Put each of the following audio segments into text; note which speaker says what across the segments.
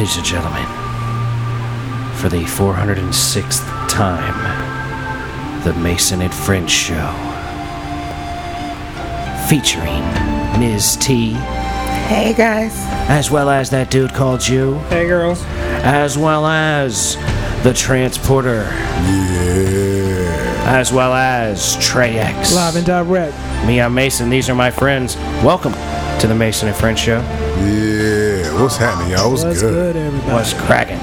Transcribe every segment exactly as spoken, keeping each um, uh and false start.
Speaker 1: Ladies and gentlemen, for the four hundred sixth time, the Mason and Friends Show, featuring Miz T.
Speaker 2: Hey, guys.
Speaker 1: As well as that dude called you.
Speaker 3: Hey, girls.
Speaker 1: As well as the Transporter.
Speaker 4: Yeah.
Speaker 1: As well as Trey X.
Speaker 3: Live and direct.
Speaker 1: Me, I'm Mason. These are my friends. Welcome to the Mason and Friends Show.
Speaker 4: Yeah. What's happening, y'all? What's,
Speaker 3: What's
Speaker 4: good?
Speaker 3: good, everybody?
Speaker 1: What's cracking?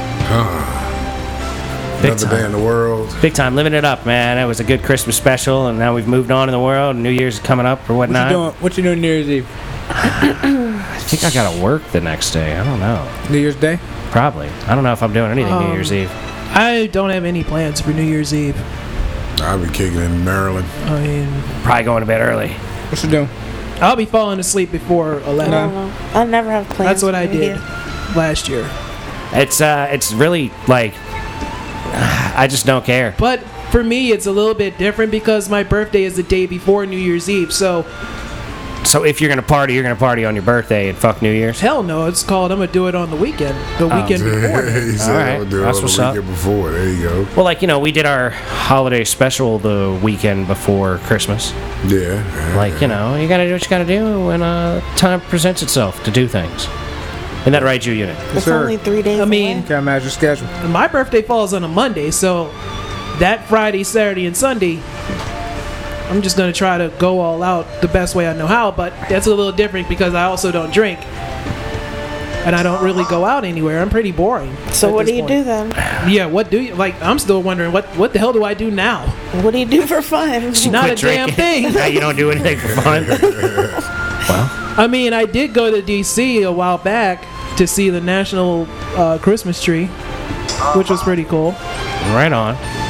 Speaker 4: Huh.
Speaker 1: Big
Speaker 4: Another
Speaker 1: time.
Speaker 4: day in the world.
Speaker 1: Big time. Living it up, man. It was a good Christmas special, and now we've moved on in the world. New Year's is coming up or
Speaker 3: What
Speaker 1: whatnot.
Speaker 3: you doing? What you doing New Year's Eve?
Speaker 1: I think I gotta work the next day. I don't know.
Speaker 3: New Year's Day?
Speaker 1: Probably. I don't know if I'm doing anything
Speaker 3: Um,
Speaker 1: New Year's Eve.
Speaker 3: I don't have any plans for New Year's Eve.
Speaker 4: I'll be kicking in Maryland.
Speaker 3: I mean,
Speaker 1: Probably going to bed early.
Speaker 3: what you doing? I'll be falling asleep before eleven.
Speaker 2: No, I never have plans.
Speaker 3: That's what I
Speaker 2: for New
Speaker 3: did
Speaker 2: Year.
Speaker 3: last year.
Speaker 1: It's uh, it's really like I just don't care.
Speaker 3: But for me, it's a little bit different because my birthday is the day before New Year's Eve. So,
Speaker 1: So if you're gonna party, you're gonna party on your birthday and fuck New Year's.
Speaker 3: hell no, it's called I'm going to do it on the weekend. The
Speaker 1: Oh.
Speaker 3: weekend before.
Speaker 4: he said
Speaker 1: All right.
Speaker 4: I'll do it
Speaker 1: That's
Speaker 4: on
Speaker 1: what's
Speaker 4: the
Speaker 1: up.
Speaker 4: weekend before. There you go.
Speaker 1: Well, like you know, we did our holiday special the weekend before Christmas.
Speaker 4: Yeah. yeah.
Speaker 1: Like you know, you gotta do what you gotta do when uh, time presents itself to do things. Isn't that right, you unit?
Speaker 2: It's
Speaker 3: sir.
Speaker 2: only three days
Speaker 3: I mean,
Speaker 2: away.
Speaker 5: Can't match your schedule.
Speaker 3: My birthday falls on a Monday, so that Friday, Saturday, and Sunday, I'm just going to try to go all out the best way I know how, but that's a little different because I also don't drink. And I don't really go out anywhere. I'm pretty boring.
Speaker 2: So
Speaker 3: at
Speaker 2: what
Speaker 3: this
Speaker 2: do you
Speaker 3: point.
Speaker 2: do then?
Speaker 3: Yeah, what do you, like, I'm still wondering, what what the hell do I do now?
Speaker 2: What do you do for fun?
Speaker 3: Not
Speaker 1: Quit
Speaker 3: a damn
Speaker 1: drinking.
Speaker 3: thing.
Speaker 1: Yeah, you don't do anything for fun. Well,
Speaker 3: I mean, I did go to D C a while back to see the National uh, Christmas tree, which was pretty cool.
Speaker 1: right on.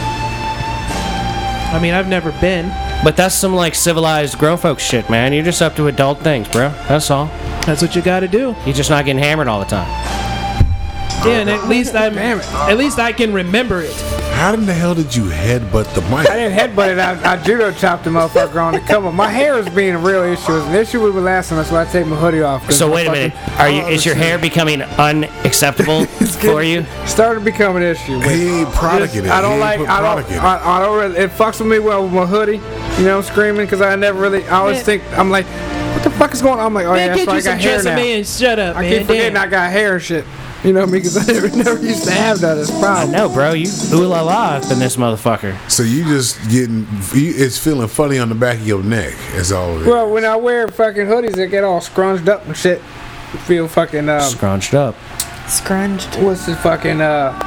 Speaker 3: I mean, I've never been.
Speaker 1: But that's some like civilized grown folks shit, man. You're just up to adult things, bro. That's all.
Speaker 3: That's what you got to do.
Speaker 1: You're just not getting hammered all the time.
Speaker 3: Yeah, and at least I'm, at least I can remember it.
Speaker 4: How in the hell did you headbutt the mic?
Speaker 5: I didn't headbutt it. I, I judo chopped the motherfucker on the cover. My hair is being a real issue. It's an issue with my last one. That's why I take my hoodie off. 'cause
Speaker 1: So
Speaker 5: my
Speaker 1: wait a
Speaker 5: fucking-
Speaker 1: minute. Are you? Is your hair becoming unacceptable for you?
Speaker 5: Started to become an issue. but
Speaker 4: He ain't producing it.
Speaker 5: I don't
Speaker 4: He
Speaker 5: like.
Speaker 4: ain't put
Speaker 5: I don't.
Speaker 4: product in it.
Speaker 5: I, I don't really. It fucks with me well with my hoodie. You know, screaming because I never really. I always
Speaker 3: Man.
Speaker 5: think I'm like, what the fuck is going on? I'm like, oh yeah,
Speaker 3: Man,
Speaker 5: that's
Speaker 3: get
Speaker 5: why
Speaker 3: you
Speaker 5: I
Speaker 3: some
Speaker 5: got hair
Speaker 3: Tresemme
Speaker 5: now.
Speaker 3: and shut up,
Speaker 5: I
Speaker 3: man.
Speaker 5: keep forgetting
Speaker 3: Damn.
Speaker 5: I got hair and shit. You know, because I never, never used to have that as a
Speaker 1: I
Speaker 5: problem.
Speaker 1: know, bro. You ooh la la up in this motherfucker.
Speaker 4: So you just getting, you, it's feeling funny on the back of your neck. That's all it is.
Speaker 5: Well, when I wear fucking hoodies that get all scrunched up and shit, feel fucking um,
Speaker 1: Scrunched up.
Speaker 2: Scrunched.
Speaker 5: what's the fucking uh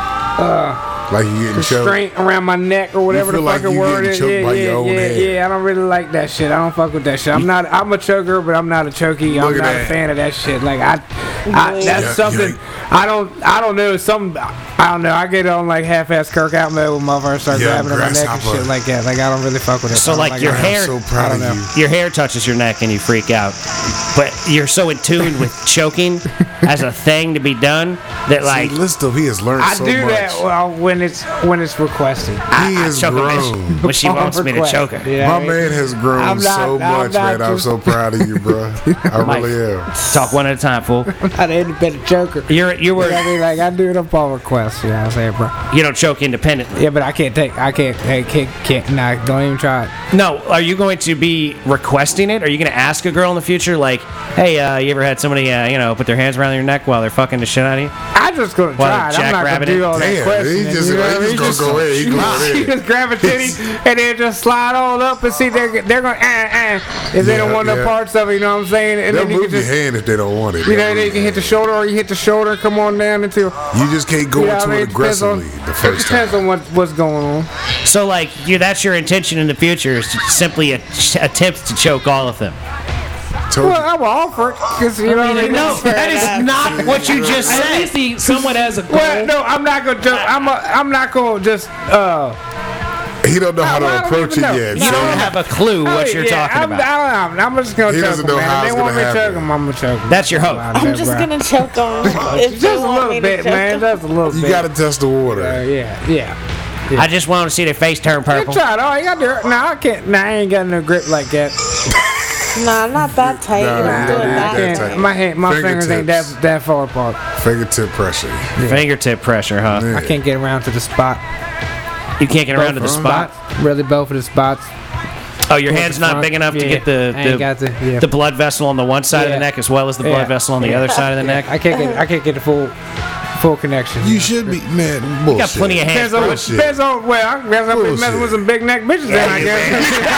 Speaker 5: uh
Speaker 4: like you getting choked.
Speaker 5: restraint around my neck or whatever
Speaker 4: feel
Speaker 5: the
Speaker 4: like
Speaker 5: fucking
Speaker 4: you
Speaker 5: word
Speaker 4: getting
Speaker 5: is.
Speaker 4: choked
Speaker 5: Yeah,
Speaker 4: by
Speaker 5: yeah,
Speaker 4: your own
Speaker 5: yeah,
Speaker 4: head.
Speaker 5: yeah. I don't really like that shit. I don't fuck with that shit. I'm not. I'm a choker, but I'm not a chokey. I'm
Speaker 4: Look at
Speaker 5: not
Speaker 4: that.
Speaker 5: a fan of that shit. Like I, I that's
Speaker 4: Yeah,
Speaker 5: something.
Speaker 4: yeah.
Speaker 5: I don't. I don't know. Some. I don't know. I get on like half-ass Kirk out mode when motherfuckers start
Speaker 4: Yeah,
Speaker 5: grabbing on my neck and
Speaker 4: grasshopper.
Speaker 5: shit like that. Like I don't really fuck with it.
Speaker 1: So,
Speaker 5: I don't
Speaker 1: like, your
Speaker 5: it.
Speaker 1: hair-
Speaker 4: I'm so proud
Speaker 5: I
Speaker 4: of
Speaker 5: don't
Speaker 4: you.
Speaker 5: know.
Speaker 1: Your hair touches your neck and you freak out. But you're so in tune with choking as a thing to be done that like
Speaker 4: See, listen, he has learned
Speaker 5: I
Speaker 4: so
Speaker 5: do
Speaker 4: much.
Speaker 5: that well when it's when it's requested.
Speaker 1: I,
Speaker 4: he
Speaker 1: I
Speaker 4: is
Speaker 1: choke a bitch
Speaker 4: grown.
Speaker 1: when she wants me to
Speaker 5: Request.
Speaker 1: choke her.
Speaker 5: Yeah,
Speaker 4: My
Speaker 5: I-
Speaker 4: man has grown
Speaker 5: I'm not-
Speaker 4: so
Speaker 5: I'm
Speaker 4: much,
Speaker 5: not
Speaker 4: man. I'm
Speaker 5: just-
Speaker 4: so proud of you, bro. I
Speaker 1: Mike.
Speaker 4: really am.
Speaker 1: Talk one at a time, fool.
Speaker 5: Not an independent choker.
Speaker 1: You're you
Speaker 5: But
Speaker 1: were
Speaker 5: I mean, like I do it upon request. You know what I'm saying, bro?
Speaker 1: you don't choke independently.
Speaker 5: Yeah, but I can't take. I can't. I can't. Can't. Nah, don't even try it.
Speaker 1: No, are you going to be requesting it? Are you going to ask a girl in the future, like, hey, uh, you ever had somebody, uh, you know, put their hands around your neck while they're fucking the shit out of you?
Speaker 5: I'm just gonna
Speaker 1: Why,
Speaker 5: try it. I'm not gonna
Speaker 1: jackrabbit
Speaker 5: do
Speaker 1: it?
Speaker 5: all that
Speaker 4: Damn,
Speaker 5: questioning.
Speaker 4: he just,
Speaker 5: you know
Speaker 4: he
Speaker 5: what I mean?
Speaker 4: just gonna go in. He going
Speaker 5: You
Speaker 4: in.
Speaker 5: just grab a titty and then just slide all up and see they're they're gonna uh, uh, if they don't
Speaker 4: Yeah,
Speaker 5: want no
Speaker 4: yeah.
Speaker 5: parts of it. You know what I'm saying? And
Speaker 4: They'll
Speaker 5: then you
Speaker 4: move
Speaker 5: can
Speaker 4: your
Speaker 5: just.
Speaker 4: hand if they don't want it.
Speaker 5: You know,
Speaker 4: They'll
Speaker 5: they
Speaker 4: move
Speaker 5: can hit the
Speaker 4: your
Speaker 5: shoulder or you hit the shoulder, come on down into.
Speaker 4: hand. You just can't go
Speaker 5: You know
Speaker 4: into
Speaker 5: what I
Speaker 4: it
Speaker 5: mean? Depends on-
Speaker 4: aggressively the first
Speaker 5: It depends
Speaker 4: time.
Speaker 5: on what, what's going on.
Speaker 1: So, like, you that's your intention in the future is to simply a- attempt to choke all of them.
Speaker 4: Told
Speaker 5: Well,
Speaker 4: you.
Speaker 5: I will offer it because you know what I mean.
Speaker 1: No, that is not what you just
Speaker 3: At
Speaker 1: said.
Speaker 3: least he somewhat has a goal.
Speaker 5: Well, no, I'm not gonna. Just, I'm. A, I'm not gonna just. Uh,
Speaker 4: He don't know how
Speaker 5: I
Speaker 4: to
Speaker 5: don't
Speaker 4: approach it
Speaker 5: even know.
Speaker 4: yet.
Speaker 1: You
Speaker 4: so
Speaker 1: don't have a clue what
Speaker 5: oh,
Speaker 1: you're
Speaker 5: yeah,
Speaker 1: talking
Speaker 5: I'm,
Speaker 1: about.
Speaker 5: I don't know. I'm just gonna
Speaker 4: He
Speaker 5: choke
Speaker 4: doesn't
Speaker 5: them,
Speaker 4: know
Speaker 5: man.
Speaker 4: how
Speaker 5: If
Speaker 4: it's
Speaker 5: they want
Speaker 4: gonna
Speaker 5: me to choke
Speaker 4: happen.
Speaker 5: them, I'm gonna choke them.
Speaker 1: That's your hope.
Speaker 2: I'm just gonna choke them. If
Speaker 5: Just
Speaker 2: they
Speaker 5: a
Speaker 2: want
Speaker 5: little
Speaker 2: me to
Speaker 5: bit,
Speaker 2: choke
Speaker 5: man.
Speaker 2: them.
Speaker 5: Just a little
Speaker 4: You
Speaker 5: bit.
Speaker 4: gotta test the water.
Speaker 5: Uh, yeah, yeah.
Speaker 1: I just want to see their face turn
Speaker 5: You
Speaker 1: purple.
Speaker 5: try it. Oh, you gotta do it. No, I can't. No, I ain't got no grip like that.
Speaker 2: Nah, not that tight.
Speaker 4: Nah,
Speaker 2: you don't
Speaker 4: you
Speaker 2: do
Speaker 4: don't
Speaker 2: it
Speaker 4: do
Speaker 2: that.
Speaker 4: that
Speaker 5: Yeah,
Speaker 4: tight.
Speaker 5: my hand, my fingers ain't that
Speaker 4: Fingertips.
Speaker 5: that far apart.
Speaker 4: Fingertip pressure.
Speaker 1: Fingertip pressure, huh?
Speaker 4: Yeah.
Speaker 5: I can't get around to the spot.
Speaker 1: You can't get around to the
Speaker 4: Both of
Speaker 1: spot.
Speaker 5: Really, both of the spots.
Speaker 1: Oh, your
Speaker 5: Towards
Speaker 1: hand's
Speaker 5: the
Speaker 1: not
Speaker 5: front.
Speaker 1: big enough to
Speaker 5: Yeah,
Speaker 1: get the
Speaker 5: I ain't
Speaker 1: the,
Speaker 5: got the- yeah.
Speaker 1: the blood vessel on the one side of
Speaker 5: Yeah.
Speaker 1: the neck as well as the
Speaker 5: Yeah.
Speaker 1: blood vessel on the
Speaker 5: Yeah.
Speaker 1: other side of the neck.
Speaker 5: I can't get I can't get the full full connection.
Speaker 4: You should be, man. Bullshit.
Speaker 1: You got plenty of hands,
Speaker 5: Depends on,
Speaker 1: bro.
Speaker 4: Bullshit.
Speaker 5: depends on well, I guess I've been messing
Speaker 4: Bullshit.
Speaker 5: with some big neck bitches then I guess.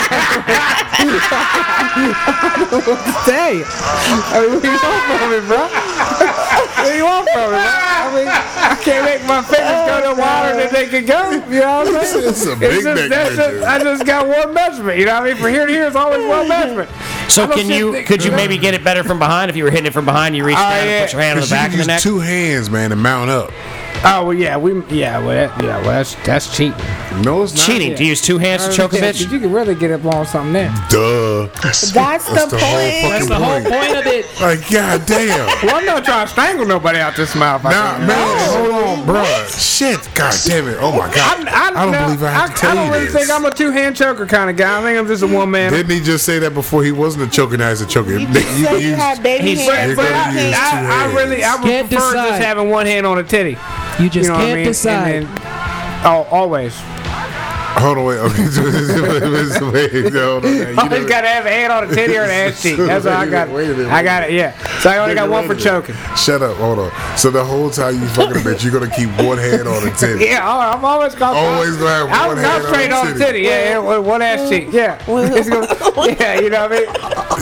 Speaker 5: Hey, I mean, what do you want from me, bro? What do you want from me, bro? I mean, I can't make my fingers go no wider than they can go. You know what I'm saying?
Speaker 4: It's a big
Speaker 5: just,
Speaker 4: neck
Speaker 5: that's just,
Speaker 4: bitch.
Speaker 5: I just got one measurement. You know what I mean? From here to here, it's always one measurement.
Speaker 1: So
Speaker 5: I don't
Speaker 1: can
Speaker 5: sit
Speaker 1: you
Speaker 5: there-
Speaker 1: could you
Speaker 5: know?
Speaker 1: maybe get it better from behind if you were hitting it from behind? You reach
Speaker 5: Oh,
Speaker 1: down
Speaker 5: yeah.
Speaker 1: and put your hand on the
Speaker 4: Cause you
Speaker 1: back
Speaker 4: can
Speaker 1: of the
Speaker 4: use
Speaker 1: neck.
Speaker 4: two hands, man, to mount up.
Speaker 5: Oh well, yeah, we yeah, well, that, yeah, well, that's that's cheating.
Speaker 4: No, it's not.
Speaker 1: Cheating. Do you use two hands to choke a
Speaker 5: Yeah,
Speaker 1: bitch?
Speaker 5: You can really get up on something there.
Speaker 4: Duh.
Speaker 2: That's,
Speaker 4: That's
Speaker 2: the,
Speaker 4: the
Speaker 2: point.
Speaker 4: whole
Speaker 3: That's
Speaker 4: fucking
Speaker 3: the whole
Speaker 4: point.
Speaker 3: point of it.
Speaker 4: Like, goddamn.
Speaker 5: Well, I'm not trying to strangle nobody out this mouth. I
Speaker 4: Nah,
Speaker 5: think.
Speaker 4: man, hold on, bro. Shit, god damn it. Oh my god.
Speaker 5: I, I,
Speaker 4: I don't
Speaker 5: now,
Speaker 4: believe I have to
Speaker 5: I
Speaker 4: tell
Speaker 5: don't
Speaker 4: you
Speaker 5: really
Speaker 4: this.
Speaker 5: think I'm a two-hand choker kind of guy. I think I'm just a one-man.
Speaker 4: Didn't he just say that before he wasn't a choker, now he's a choker?
Speaker 2: You just said you had baby
Speaker 1: he's-
Speaker 2: hands.
Speaker 5: but
Speaker 4: You're
Speaker 5: I,
Speaker 4: gonna use two
Speaker 5: I, I
Speaker 4: hands.
Speaker 5: really, I would
Speaker 3: Can't
Speaker 5: prefer
Speaker 3: decide.
Speaker 5: just having one hand on a titty.
Speaker 3: You just
Speaker 5: You know what I
Speaker 3: can't
Speaker 5: mean?
Speaker 3: decide.
Speaker 5: And then, oh, always.
Speaker 4: Hold on, wait. Okay, wait, wait, hold on. You
Speaker 5: Always
Speaker 4: know-
Speaker 5: got to have a hand on the titty or an ass cheek. That's all I got.
Speaker 4: Wait a minute,
Speaker 5: I got it. Yeah. So I only got one for choking.
Speaker 4: Shut up. Hold on. So the whole time you fucking a bitch, you're gonna keep one hand on the titty.
Speaker 5: Yeah. Oh, I'm always gonna.
Speaker 4: Always gonna have
Speaker 5: I'm
Speaker 4: one hand
Speaker 5: concentrating
Speaker 4: on
Speaker 5: on
Speaker 4: the
Speaker 5: the
Speaker 4: titty.
Speaker 5: titty. Yeah, yeah, with one ass cheek. Yeah. It's gonna- yeah, you know what I mean.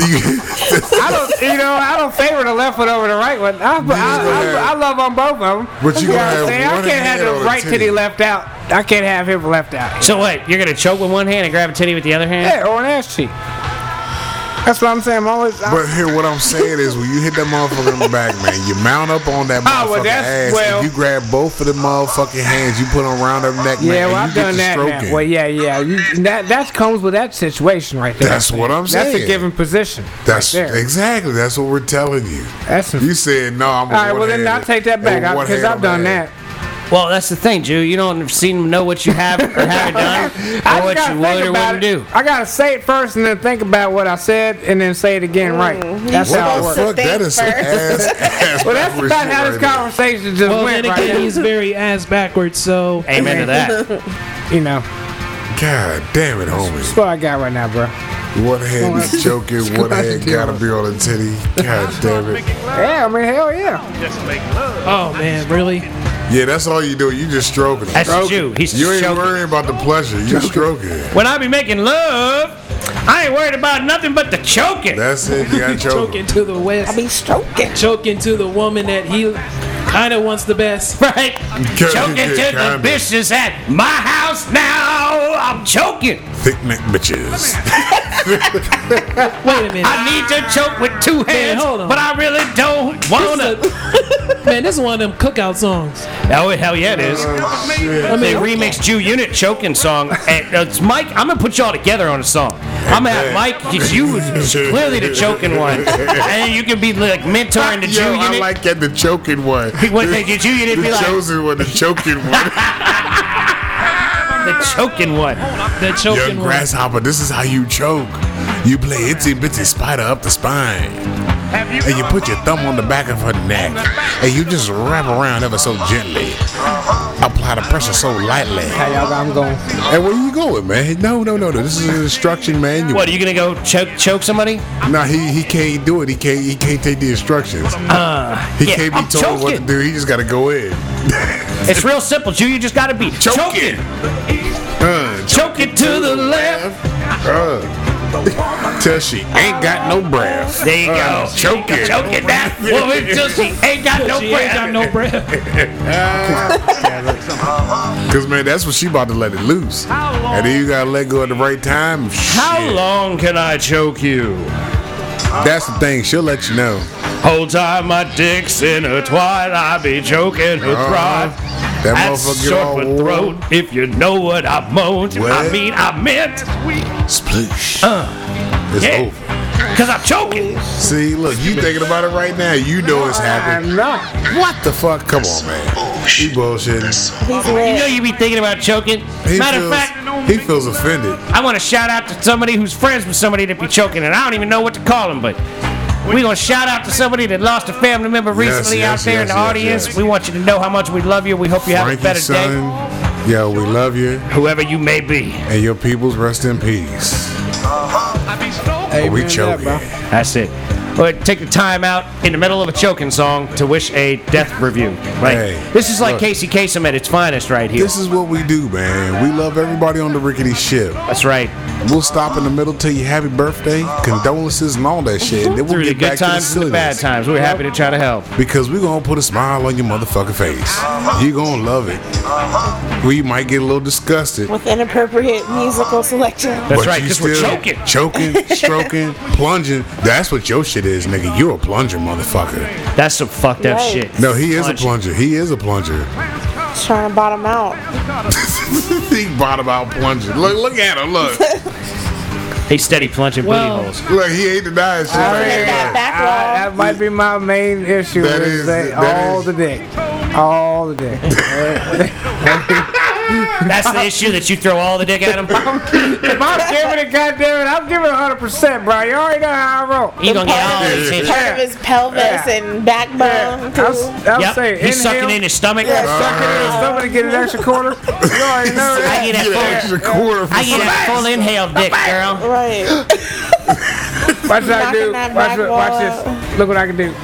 Speaker 5: I don't, you know, I don't favor the left one over the right one. I, I,
Speaker 4: gonna
Speaker 5: I,
Speaker 4: have-
Speaker 5: I love on both of them.
Speaker 4: But you
Speaker 5: know
Speaker 4: gonna
Speaker 5: what I'm
Speaker 4: have
Speaker 5: saying? I
Speaker 4: one
Speaker 5: can't have
Speaker 4: hand
Speaker 5: the
Speaker 4: on the
Speaker 5: right
Speaker 4: titty.
Speaker 5: titty left out. I can't have him left out.
Speaker 1: So wait, you're gonna choke with one hand and grab a titty with the other hand?
Speaker 5: Yeah, or an ass cheek. That's what I'm saying. I'm always. I'm,
Speaker 4: But here, what I'm saying is, when you hit that motherfucker in the back, man, you mount up on that
Speaker 5: Oh,
Speaker 4: motherfucking
Speaker 5: well, that's-
Speaker 4: ass,
Speaker 5: well-
Speaker 4: and you grab both of the motherfucking hands, you put them around her neck, man,
Speaker 5: yeah, well,
Speaker 4: and
Speaker 5: I've
Speaker 4: you get
Speaker 5: done
Speaker 4: to
Speaker 5: that
Speaker 4: stroking.
Speaker 5: now. Well, yeah, yeah. You, that that comes with that situation right there.
Speaker 4: That's what I'm
Speaker 5: That's a
Speaker 4: saying.
Speaker 5: given position.
Speaker 4: That's
Speaker 5: right there.
Speaker 4: exactly. That's what we're telling you.
Speaker 5: That's a,
Speaker 4: You said no. I'm.
Speaker 5: all right. Well, then I'll take that back because I've done that.
Speaker 1: Well, that's the thing, Jew. You don't seem to know what you have or haven't done,
Speaker 5: I
Speaker 1: or what
Speaker 5: just gotta
Speaker 1: you
Speaker 5: think
Speaker 1: would or
Speaker 5: about
Speaker 1: wouldn't
Speaker 5: it.
Speaker 1: do.
Speaker 5: I gotta say it first and then think about what I said and then say it again right. That's
Speaker 2: you
Speaker 5: how it
Speaker 2: supposed
Speaker 5: works.
Speaker 2: to
Speaker 4: Fuck, that
Speaker 2: think
Speaker 4: is some
Speaker 2: first.
Speaker 4: ass, ass
Speaker 5: Well, that's
Speaker 4: backwards
Speaker 5: about
Speaker 4: shit
Speaker 5: how
Speaker 4: right
Speaker 5: this
Speaker 4: there.
Speaker 5: conversation just
Speaker 3: Well,
Speaker 5: went
Speaker 3: then
Speaker 5: right
Speaker 3: again,
Speaker 5: now.
Speaker 3: he's very ass backwards, so
Speaker 1: Amen to that.
Speaker 5: You know,
Speaker 4: God damn it, homie.
Speaker 5: that's what I got right now, bro.
Speaker 4: One hand is choking, one hand gotta be on the titty. God damn it.
Speaker 5: Yeah, I mean, hell yeah.
Speaker 3: oh man, really?
Speaker 4: Yeah, that's all you do. You just stroking.
Speaker 1: That's Jew. He's
Speaker 4: You ain't
Speaker 1: choking.
Speaker 4: worrying about the pleasure. You stroking.
Speaker 1: When I be making love, I ain't worried about nothing but the choking.
Speaker 4: That's it. You got choking.
Speaker 3: Choking to the west.
Speaker 2: I be stroking.
Speaker 3: Choking to the woman that he kind of wants the best.
Speaker 1: Right? Choking to the
Speaker 4: Kinda.
Speaker 1: bitches at my house now. I'm choking.
Speaker 4: Thick neck bitches.
Speaker 3: Wait a minute.
Speaker 1: I need to choke with two hands,
Speaker 3: hold on.
Speaker 1: but I really don't wanna.
Speaker 3: Man, this is one of them cookout songs.
Speaker 1: Oh, hell yeah, it is.
Speaker 3: I
Speaker 1: They
Speaker 3: mean,
Speaker 1: remixed Jew Unit choking song. And uh, it's Mike. I'm gonna put y'all together on a song. I'm gonna have Mike. Cause you was clearly the choking one, and you can be like mentoring the Jew
Speaker 4: Yo, I
Speaker 1: Unit.
Speaker 4: like that, the choking one.
Speaker 1: When the Jew Unit
Speaker 4: The
Speaker 1: be like
Speaker 4: chosen one, the choking one.
Speaker 1: the choking one.
Speaker 3: the choking
Speaker 4: Young
Speaker 3: one.
Speaker 4: grasshopper, this is how you choke. You play itsy bitsy spider up the spine. And you put your thumb on the back of her neck. And you just wrap around ever so gently. Apply the pressure so lightly.
Speaker 5: How y'all got I'm going?
Speaker 4: And where you going, man? No, no, no, no. This is an instruction, man. You,
Speaker 1: What are you gonna go choke choke somebody?
Speaker 4: Nah, he he can't do it. He can't he can't take the instructions.
Speaker 1: Uh,
Speaker 4: He
Speaker 1: yeah,
Speaker 4: can't be
Speaker 1: I'm
Speaker 4: told what to
Speaker 1: choking.
Speaker 4: do. He just gotta go in.
Speaker 1: It's real simple, Jew. You just gotta be choking.
Speaker 4: Uh,
Speaker 1: Choke it to the left.
Speaker 4: uh, till she ain't got no breath.
Speaker 1: There you
Speaker 4: Uh,
Speaker 1: go.
Speaker 4: Choke it.
Speaker 1: Choking that woman till she ain't got no
Speaker 3: She
Speaker 1: breath.
Speaker 3: ain't got no breath.
Speaker 4: Cause man, that's when she about to let it loose. And then you gotta let go at the right time.
Speaker 1: How
Speaker 4: Shit.
Speaker 1: long can I choke you?
Speaker 4: That's the thing. She'll let you know.
Speaker 1: Whole time my dick's intertwined, I be choking her
Speaker 4: Uh-huh.
Speaker 1: throat.
Speaker 4: That
Speaker 1: That's
Speaker 4: motherfucker get
Speaker 1: short
Speaker 4: all
Speaker 1: for
Speaker 4: warm.
Speaker 1: throat, if you know what I meant. I
Speaker 4: What?
Speaker 1: mean, I meant,
Speaker 4: Sploosh. It's
Speaker 1: yeah.
Speaker 4: over.
Speaker 1: Cause I'm choking.
Speaker 4: See, look, you thinking about it right now. You know it's happening.
Speaker 5: I'm not.
Speaker 4: What the fuck? Come on, man. He bullshitting.
Speaker 2: He's
Speaker 1: You know
Speaker 2: lit.
Speaker 1: you be thinking about choking.
Speaker 4: He
Speaker 1: Matter
Speaker 4: feels,
Speaker 1: of fact,
Speaker 4: he feels offended.
Speaker 1: I want to shout out to somebody who's friends with somebody that be choking, and I don't even know what to call him, but we're going to shout out to somebody that lost a family member recently
Speaker 4: yes,
Speaker 1: out there in
Speaker 4: yes,
Speaker 1: the
Speaker 4: yes,
Speaker 1: audience.
Speaker 4: yes.
Speaker 1: We want you to know how much we love you. We hope you have a
Speaker 4: Frankie,
Speaker 1: better day,
Speaker 4: son, yo, we love you.
Speaker 1: whoever you may be.
Speaker 4: And your peoples rest in peace.
Speaker 5: Hey,
Speaker 4: we
Speaker 5: man,
Speaker 4: choking.
Speaker 5: that, bro.
Speaker 1: That's it. But take the time out in the middle of a choking song to wish a death review. Right?
Speaker 4: Hey,
Speaker 1: this is like
Speaker 4: look.
Speaker 1: Casey Kasem at its finest right here.
Speaker 4: This is what we do, man. We love everybody on the rickety ship.
Speaker 1: That's right.
Speaker 4: We'll stop in the middle, tell you happy birthday, condolences, and all that shit. Then we'll
Speaker 1: Through the
Speaker 4: get back
Speaker 1: good
Speaker 4: to the
Speaker 1: times and the bad
Speaker 4: silliness.
Speaker 1: times. We're happy to try to help.
Speaker 4: Because we're gonna put a smile on your motherfucking face. You gonna love it. We might get a little disgusted.
Speaker 2: With inappropriate musical selection.
Speaker 1: That's
Speaker 4: but
Speaker 1: right,
Speaker 4: you
Speaker 1: because we're
Speaker 4: still
Speaker 1: choking.
Speaker 4: Choking, stroking, plunging. That's what your shit is, nigga. You're a plunger, motherfucker.
Speaker 1: That's some fucked up
Speaker 2: Right.
Speaker 1: shit.
Speaker 4: No, he is a
Speaker 1: Plunging.
Speaker 4: plunger. He is a plunger.
Speaker 2: Just trying to bottom out.
Speaker 4: He bottom out plunging. Look, look at him. Look,
Speaker 1: He's steady plunging
Speaker 3: Well-
Speaker 1: booty holes.
Speaker 4: look. He ain't denying shit.
Speaker 5: I
Speaker 4: like
Speaker 5: mean,
Speaker 2: that
Speaker 4: that.
Speaker 2: back
Speaker 5: I-
Speaker 2: wall.
Speaker 5: that might be my main issue.
Speaker 4: That
Speaker 5: is
Speaker 4: is-
Speaker 5: that
Speaker 4: that
Speaker 5: all
Speaker 4: is-
Speaker 5: the dick, all the dick.
Speaker 1: That's the issue, that you throw all the dick at him.
Speaker 5: If I'm giving it, goddamn it, I'm giving it one hundred percent, bro. You already know how I roll.
Speaker 1: He gonna get all
Speaker 2: Part of
Speaker 1: his
Speaker 2: his,
Speaker 1: hit.
Speaker 2: part of his pelvis
Speaker 5: Yeah.
Speaker 2: and backbone.
Speaker 5: I'm,
Speaker 2: too.
Speaker 5: I'm
Speaker 1: Yep.
Speaker 5: saying,
Speaker 1: He's
Speaker 5: inhale,
Speaker 1: sucking in his stomach.
Speaker 5: Yeah, suck it in his stomach to get an extra quarter. You already know
Speaker 1: I
Speaker 5: that.
Speaker 1: get that
Speaker 4: Get an
Speaker 1: full,
Speaker 4: extra quarter.
Speaker 1: I get that full inhale dick, girl.
Speaker 2: Right.
Speaker 5: Watch what I do.
Speaker 2: Knocking that
Speaker 5: Watch,
Speaker 2: back
Speaker 5: what, watch
Speaker 2: wall.
Speaker 5: this. Look what I can do.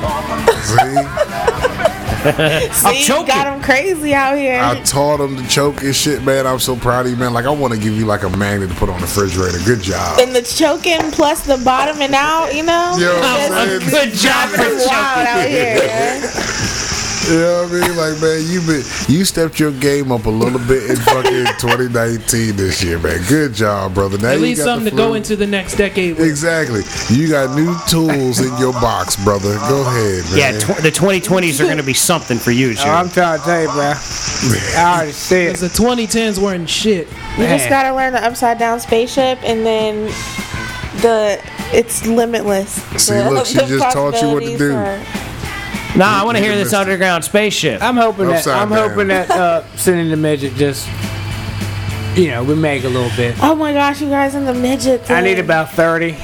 Speaker 4: See?
Speaker 2: See,
Speaker 1: choking.
Speaker 2: got him crazy out here.
Speaker 4: I taught him to choke and shit, man. I'm so proud of you, man. Like, I want to give you like a magnet to put on the refrigerator. Good job.
Speaker 2: and the choking plus the bottoming out, you know?
Speaker 4: Yo,
Speaker 2: That's
Speaker 4: man.
Speaker 1: Good job for
Speaker 2: wild
Speaker 1: choking.
Speaker 2: out here. man.
Speaker 4: You know what I mean? Like, man, you been you stepped your game up a little bit in fucking twenty nineteen this year, man. Good job, brother. Now
Speaker 3: At
Speaker 4: you
Speaker 3: least
Speaker 4: got
Speaker 3: something
Speaker 4: the
Speaker 3: to go
Speaker 4: flu.
Speaker 3: into the next decade with.
Speaker 4: Exactly. You got new tools in your box, brother. Go ahead, man.
Speaker 1: Yeah, tw- the twenty twenties are gonna be something for you,
Speaker 5: Oh, I'm
Speaker 1: Jim.
Speaker 5: trying to tell you, bro. I already see
Speaker 3: Because
Speaker 5: it.
Speaker 3: the twenty tens weren't shit.
Speaker 2: You just
Speaker 5: Man.
Speaker 2: gotta learn the upside down spaceship, and then the it's limitless.
Speaker 4: See,
Speaker 2: The-
Speaker 4: look, she
Speaker 2: the
Speaker 4: just taught you what to
Speaker 2: possibilities
Speaker 4: do.
Speaker 2: are-
Speaker 1: Nah, I want to hear
Speaker 4: You
Speaker 1: this
Speaker 4: missed it.
Speaker 1: underground spaceship.
Speaker 5: I'm hoping that
Speaker 4: Upside
Speaker 5: I'm
Speaker 4: down.
Speaker 5: hoping that uh, sending the midget just, you know, we make a little bit.
Speaker 2: Oh my gosh, you guys in the midget thing.
Speaker 5: I need about thirty.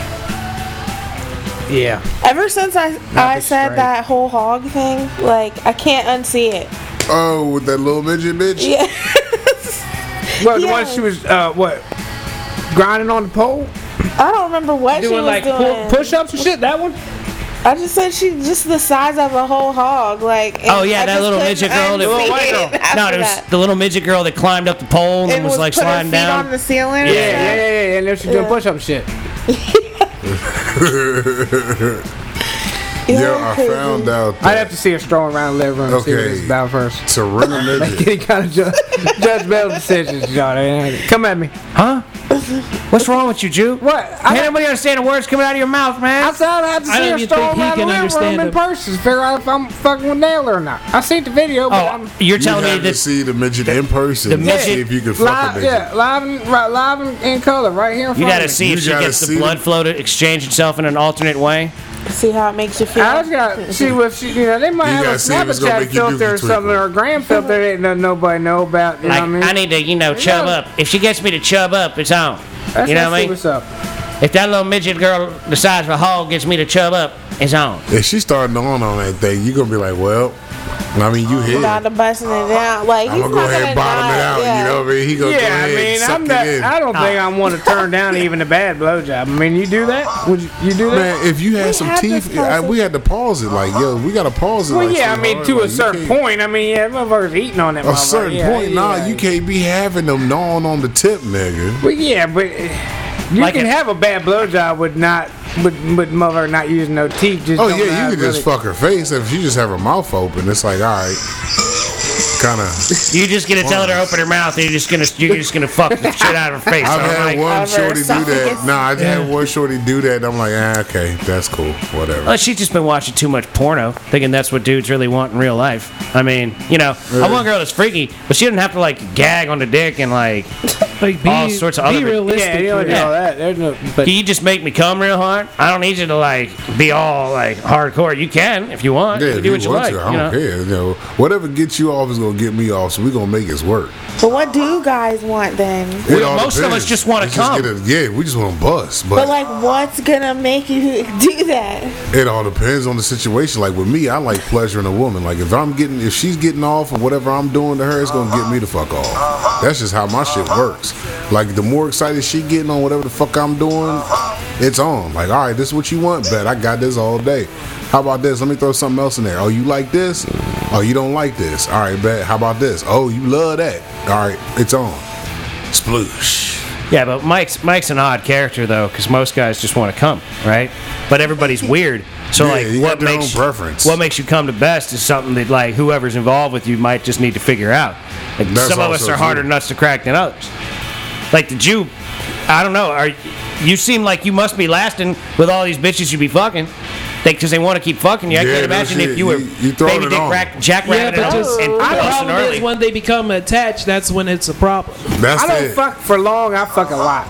Speaker 5: Yeah.
Speaker 2: Ever since I I
Speaker 5: be
Speaker 2: said
Speaker 5: straight.
Speaker 2: that whole hog thing, like I can't unsee it.
Speaker 4: Oh, with that little midget bitch?
Speaker 2: Yeah.
Speaker 5: Well, the
Speaker 2: Yeah.
Speaker 5: one she was uh, what grinding on the pole,
Speaker 2: I don't remember what she
Speaker 5: doing
Speaker 2: was
Speaker 5: like
Speaker 2: doing.
Speaker 5: pull, push-ups and shit. That one.
Speaker 2: I just said she just the size of a whole hog, like.
Speaker 1: Oh,
Speaker 2: and
Speaker 1: yeah,
Speaker 2: I
Speaker 1: that
Speaker 2: just
Speaker 1: little
Speaker 2: couldn't
Speaker 1: midget girl that-
Speaker 2: unsee
Speaker 5: Little white
Speaker 2: it
Speaker 5: girl.
Speaker 2: after
Speaker 1: No, there's
Speaker 2: that.
Speaker 1: the little midget girl that climbed up the pole and,
Speaker 2: And
Speaker 1: was, like
Speaker 2: put her
Speaker 1: sliding
Speaker 2: feet
Speaker 1: down.
Speaker 2: on the ceiling.
Speaker 5: Yeah,
Speaker 2: and
Speaker 5: yeah,
Speaker 2: stuff.
Speaker 5: yeah, yeah. And then she's doing
Speaker 2: Yeah.
Speaker 5: push-up shit.
Speaker 2: Yeah,
Speaker 4: Yo, I
Speaker 2: crazy.
Speaker 4: found out
Speaker 5: I'd have
Speaker 4: that
Speaker 5: to see her strolling around the living room and see what
Speaker 4: Okay.
Speaker 5: it's about first.
Speaker 4: Serena midget.
Speaker 5: Any kind of ju- judgmental decisions, Johnny. Come at me.
Speaker 1: Huh? What's wrong with you, Jew?
Speaker 5: What?
Speaker 1: Can't nobody understand the words coming out of your mouth, man?
Speaker 5: I said I'd have to
Speaker 3: I
Speaker 5: see
Speaker 3: don't
Speaker 5: her
Speaker 3: even
Speaker 5: strolling
Speaker 3: think he
Speaker 5: around the
Speaker 3: can
Speaker 5: living room
Speaker 3: understand
Speaker 5: in
Speaker 3: it.
Speaker 5: person to figure out if I'm fucking with Naylor or not. I seen the video, but
Speaker 1: Oh,
Speaker 5: I'm
Speaker 1: you're
Speaker 4: You
Speaker 1: telling me
Speaker 4: have to
Speaker 1: that
Speaker 4: see the midget in person.
Speaker 1: the
Speaker 4: to
Speaker 1: midget-
Speaker 4: see if you can fuck a
Speaker 5: live,
Speaker 4: midget.
Speaker 5: yeah, live, in, right, live in, in color, right here in front
Speaker 1: you got
Speaker 5: of
Speaker 1: to
Speaker 5: me.
Speaker 1: see
Speaker 4: You
Speaker 1: if she
Speaker 4: gotta
Speaker 1: gets the
Speaker 4: see
Speaker 1: blood
Speaker 4: the-
Speaker 1: flow to exchange itself in an alternate way.
Speaker 2: See how it makes you feel.
Speaker 5: I just got see what she, you know, they might
Speaker 4: You
Speaker 5: have a
Speaker 4: gotta see if it's gonna
Speaker 5: Snapchat
Speaker 4: make you
Speaker 5: filter or
Speaker 4: dookie
Speaker 5: something,
Speaker 4: twinkle.
Speaker 5: or a gram filter that no- nobody know about. You
Speaker 1: Like,
Speaker 5: know what I mean?
Speaker 1: I need to, you know, chub
Speaker 5: Yeah.
Speaker 1: up. If she gets me to chub up, it's on.
Speaker 5: That's
Speaker 1: you know what I
Speaker 5: see
Speaker 1: mean?
Speaker 5: What's up?
Speaker 1: If that little midget girl the size of a hog gets me to chub up, it's on.
Speaker 4: If she's starting on on that thing, you're gonna be like, well, I mean, you hit.
Speaker 2: About to busting it down, like
Speaker 4: I'm
Speaker 2: he's
Speaker 4: gonna go
Speaker 2: not
Speaker 4: ahead and
Speaker 2: gonna
Speaker 4: bottom
Speaker 2: not-
Speaker 4: it out.
Speaker 2: yeah.
Speaker 4: You know what I mean? He gonna go
Speaker 5: Yeah, I
Speaker 4: ahead and
Speaker 5: mean,
Speaker 4: suck
Speaker 5: I'm
Speaker 4: it
Speaker 5: not,
Speaker 4: in.
Speaker 5: I don't think I want to turn down even a bad blowjob. I mean, you do that? Would you, you do that?
Speaker 4: Man, if you had
Speaker 2: We
Speaker 4: some
Speaker 2: had
Speaker 4: teeth,
Speaker 2: this
Speaker 4: I, we had to pause it. Like, yo, we gotta pause it.
Speaker 5: Well,
Speaker 4: like,
Speaker 5: yeah, I
Speaker 4: so
Speaker 5: mean,
Speaker 4: hard.
Speaker 5: to
Speaker 4: Like,
Speaker 5: a
Speaker 4: you
Speaker 5: certain
Speaker 4: can't-
Speaker 5: point. I mean, yeah, motherfuckers eating on that.
Speaker 4: A
Speaker 5: motherfucker.
Speaker 4: certain
Speaker 5: yeah,
Speaker 4: point, nah,
Speaker 5: yeah.
Speaker 4: you can't be having them gnawing on the tip, nigga.
Speaker 5: Well, yeah, but uh, you
Speaker 1: Like
Speaker 5: can
Speaker 1: a-
Speaker 5: have a bad blowjob with not, with, with mother not using no teeth. Just
Speaker 4: Oh
Speaker 5: don't
Speaker 4: yeah,
Speaker 5: know how
Speaker 4: you
Speaker 5: to
Speaker 4: can just
Speaker 5: really-
Speaker 4: fuck her face if you just have her mouth open. It's like, all right, kind of.
Speaker 1: You just gonna tell her to open her mouth, and you're just gonna you're just gonna fuck the shit out of her face.
Speaker 4: I've
Speaker 1: all
Speaker 4: had
Speaker 1: right?
Speaker 4: one
Speaker 2: Over
Speaker 4: shorty do that.
Speaker 2: esophagus.
Speaker 4: Nah, I just had one shorty do that. And I'm like, ah, okay, that's cool, whatever.
Speaker 1: Well, she's just been watching too much porno, thinking that's what dudes really want in real life. I mean, you know, I want a girl that's freaky, but she doesn't have to like gag on the dick and like
Speaker 3: Like, be,
Speaker 1: all sorts of
Speaker 3: be
Speaker 1: other.
Speaker 3: realistic.
Speaker 5: Yeah, you don't do
Speaker 3: here.
Speaker 5: all that. There's no, but
Speaker 1: Can you just make me come real hard? I don't need you to like be all like hardcore. You can if you want.
Speaker 4: Yeah,
Speaker 1: you
Speaker 4: if
Speaker 1: do what you
Speaker 4: want
Speaker 1: like.
Speaker 4: to, I
Speaker 1: you
Speaker 4: don't
Speaker 1: know?
Speaker 4: care. You know, whatever gets you off is gonna get me off, so we're gonna make it work.
Speaker 2: But what do guys want then?
Speaker 4: It
Speaker 1: Well,
Speaker 4: all
Speaker 1: most of
Speaker 4: depends.
Speaker 1: us just wanna
Speaker 4: Let's
Speaker 1: come.
Speaker 4: get a- yeah, we just want to bust, but,
Speaker 2: But like, what's gonna make you do that?
Speaker 4: it all depends on the situation. Like with me, I like pleasuring a woman. Like if I'm getting, if she's getting off or whatever I'm doing to her, it's gonna get me the fuck off. That's just how my shit works. Like the more excited she getting on whatever the fuck I'm doing, it's on. Like, all right, this is what you want, bet I got this all day. How about this? Let me throw something else in there. Oh, you like this? Oh, you don't like this? All right, bet. How about this? Oh, you love that? All right, it's on. Sploosh.
Speaker 1: Yeah, but Mike's Mike's an odd character though, because most guys just want to come, right? But everybody's weird. So
Speaker 4: Yeah,
Speaker 1: like,
Speaker 4: you
Speaker 1: what
Speaker 4: got their
Speaker 1: makes
Speaker 4: own preference.
Speaker 1: what makes you come to best is something that like whoever's involved with you might just need to figure out. Like
Speaker 4: That's
Speaker 1: some of us
Speaker 4: also
Speaker 1: are harder
Speaker 4: true.
Speaker 1: nuts to crack than others. Like the Jew, I don't know. Are you seem like you must be lasting with all these bitches you be fucking? Because they want to keep fucking you. I
Speaker 4: Yeah,
Speaker 1: can't
Speaker 4: no
Speaker 1: imagine
Speaker 4: shit.
Speaker 1: if you were
Speaker 4: You- you throwing
Speaker 1: baby
Speaker 4: it
Speaker 1: dick
Speaker 4: on.
Speaker 1: rack,
Speaker 3: Yeah,
Speaker 1: jackrabbit
Speaker 3: but
Speaker 1: and,
Speaker 3: just
Speaker 1: and
Speaker 3: the
Speaker 1: busting
Speaker 3: problem
Speaker 1: early.
Speaker 3: is when they become attached, that's when it's a problem.
Speaker 4: That's
Speaker 5: I don't
Speaker 4: it.
Speaker 5: fuck for long. I fuck a lot.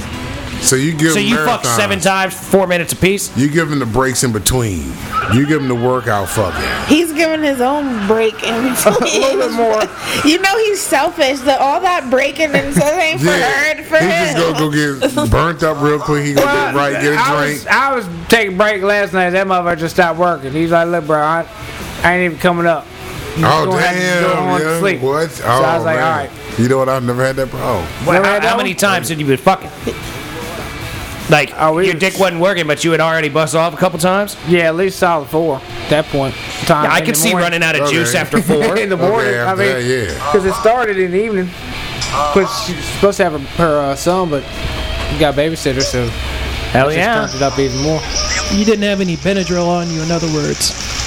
Speaker 4: So you give
Speaker 1: So
Speaker 4: them
Speaker 1: you fuck
Speaker 4: marathons.
Speaker 1: seven times, four minutes apiece.
Speaker 4: You give them the breaks in between. You give them the workout fucking.
Speaker 2: He's giving his own break in between.
Speaker 5: A little bit more.
Speaker 2: You know he's selfish. The, all that breaking and stuff ain't for her, it's for
Speaker 4: he
Speaker 2: him.
Speaker 4: just gonna go get burnt up real quick. He gonna get right, get a
Speaker 5: I
Speaker 4: drink.
Speaker 5: was, I was taking a break last night. That motherfucker just stopped working. He's like, look, bro, I, I ain't even coming up. You
Speaker 4: Oh
Speaker 5: gonna have to go
Speaker 4: damn!
Speaker 5: on to
Speaker 4: Yeah.
Speaker 5: sleep.
Speaker 4: What? Oh
Speaker 5: So I was like,
Speaker 4: man.
Speaker 5: all right.
Speaker 4: You know what? I've never had that problem.
Speaker 1: Well,
Speaker 5: Never
Speaker 1: how,
Speaker 5: had
Speaker 1: how
Speaker 5: that
Speaker 1: many
Speaker 5: one?
Speaker 1: times had you been fucking? Like
Speaker 5: Oh, we
Speaker 1: your
Speaker 5: was-
Speaker 1: dick wasn't working, but you had already busted off a couple times.
Speaker 5: Yeah, at least solid four at that point. Time
Speaker 1: Yeah, I
Speaker 5: in
Speaker 1: could
Speaker 5: the
Speaker 1: see
Speaker 5: morning.
Speaker 1: running out of
Speaker 4: Okay.
Speaker 1: juice after four.
Speaker 5: in the morning.
Speaker 4: Okay,
Speaker 5: I
Speaker 4: after
Speaker 5: mean,
Speaker 4: that, yeah.
Speaker 5: because it started in the evening. But she's supposed to have her, her uh, son, but we got a babysitter, so
Speaker 1: Hell
Speaker 5: just
Speaker 1: yeah!
Speaker 5: turned it up even more.
Speaker 3: You didn't have any Benadryl on you, in other words.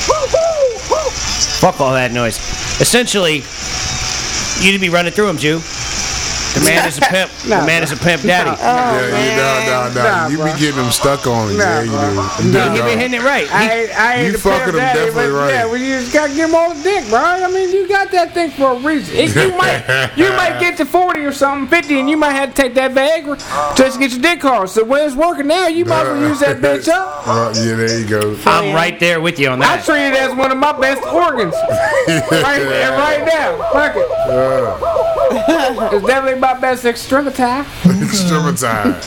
Speaker 1: Fuck all that noise. Essentially, you'd be running through them, Jew. The man is a pimp.
Speaker 5: Nah,
Speaker 1: the man is a pimp daddy.
Speaker 2: Oh,
Speaker 4: yeah, you,
Speaker 2: man.
Speaker 4: nah, nah, nah.
Speaker 5: Nah,
Speaker 4: you
Speaker 5: bro.
Speaker 4: be getting them stuck on.
Speaker 5: Nah,
Speaker 4: yeah, you
Speaker 5: bro.
Speaker 4: do.
Speaker 5: Nah.
Speaker 1: You been hitting it right.
Speaker 5: I
Speaker 1: He-
Speaker 5: ain't, I ain't
Speaker 4: You
Speaker 5: the
Speaker 4: fucking
Speaker 5: pimp
Speaker 4: them
Speaker 5: daddy,
Speaker 4: definitely
Speaker 5: but
Speaker 4: right.
Speaker 5: Yeah, well, you just gotta give them all the dick, bro. I mean, you got that thing for a reason. If you might, you might get to forty or something, fifty, and you might have to take that Viagra just to get your dick hard. So when it's working now, you might as well use that bitch up.
Speaker 4: Uh, yeah, there you go.
Speaker 1: I'm right there with you on
Speaker 5: I
Speaker 1: that.
Speaker 5: treat it as one of my best organs. right, and right now, fuck it.
Speaker 4: Uh,
Speaker 5: It's definitely my best extremity.
Speaker 4: Extremity.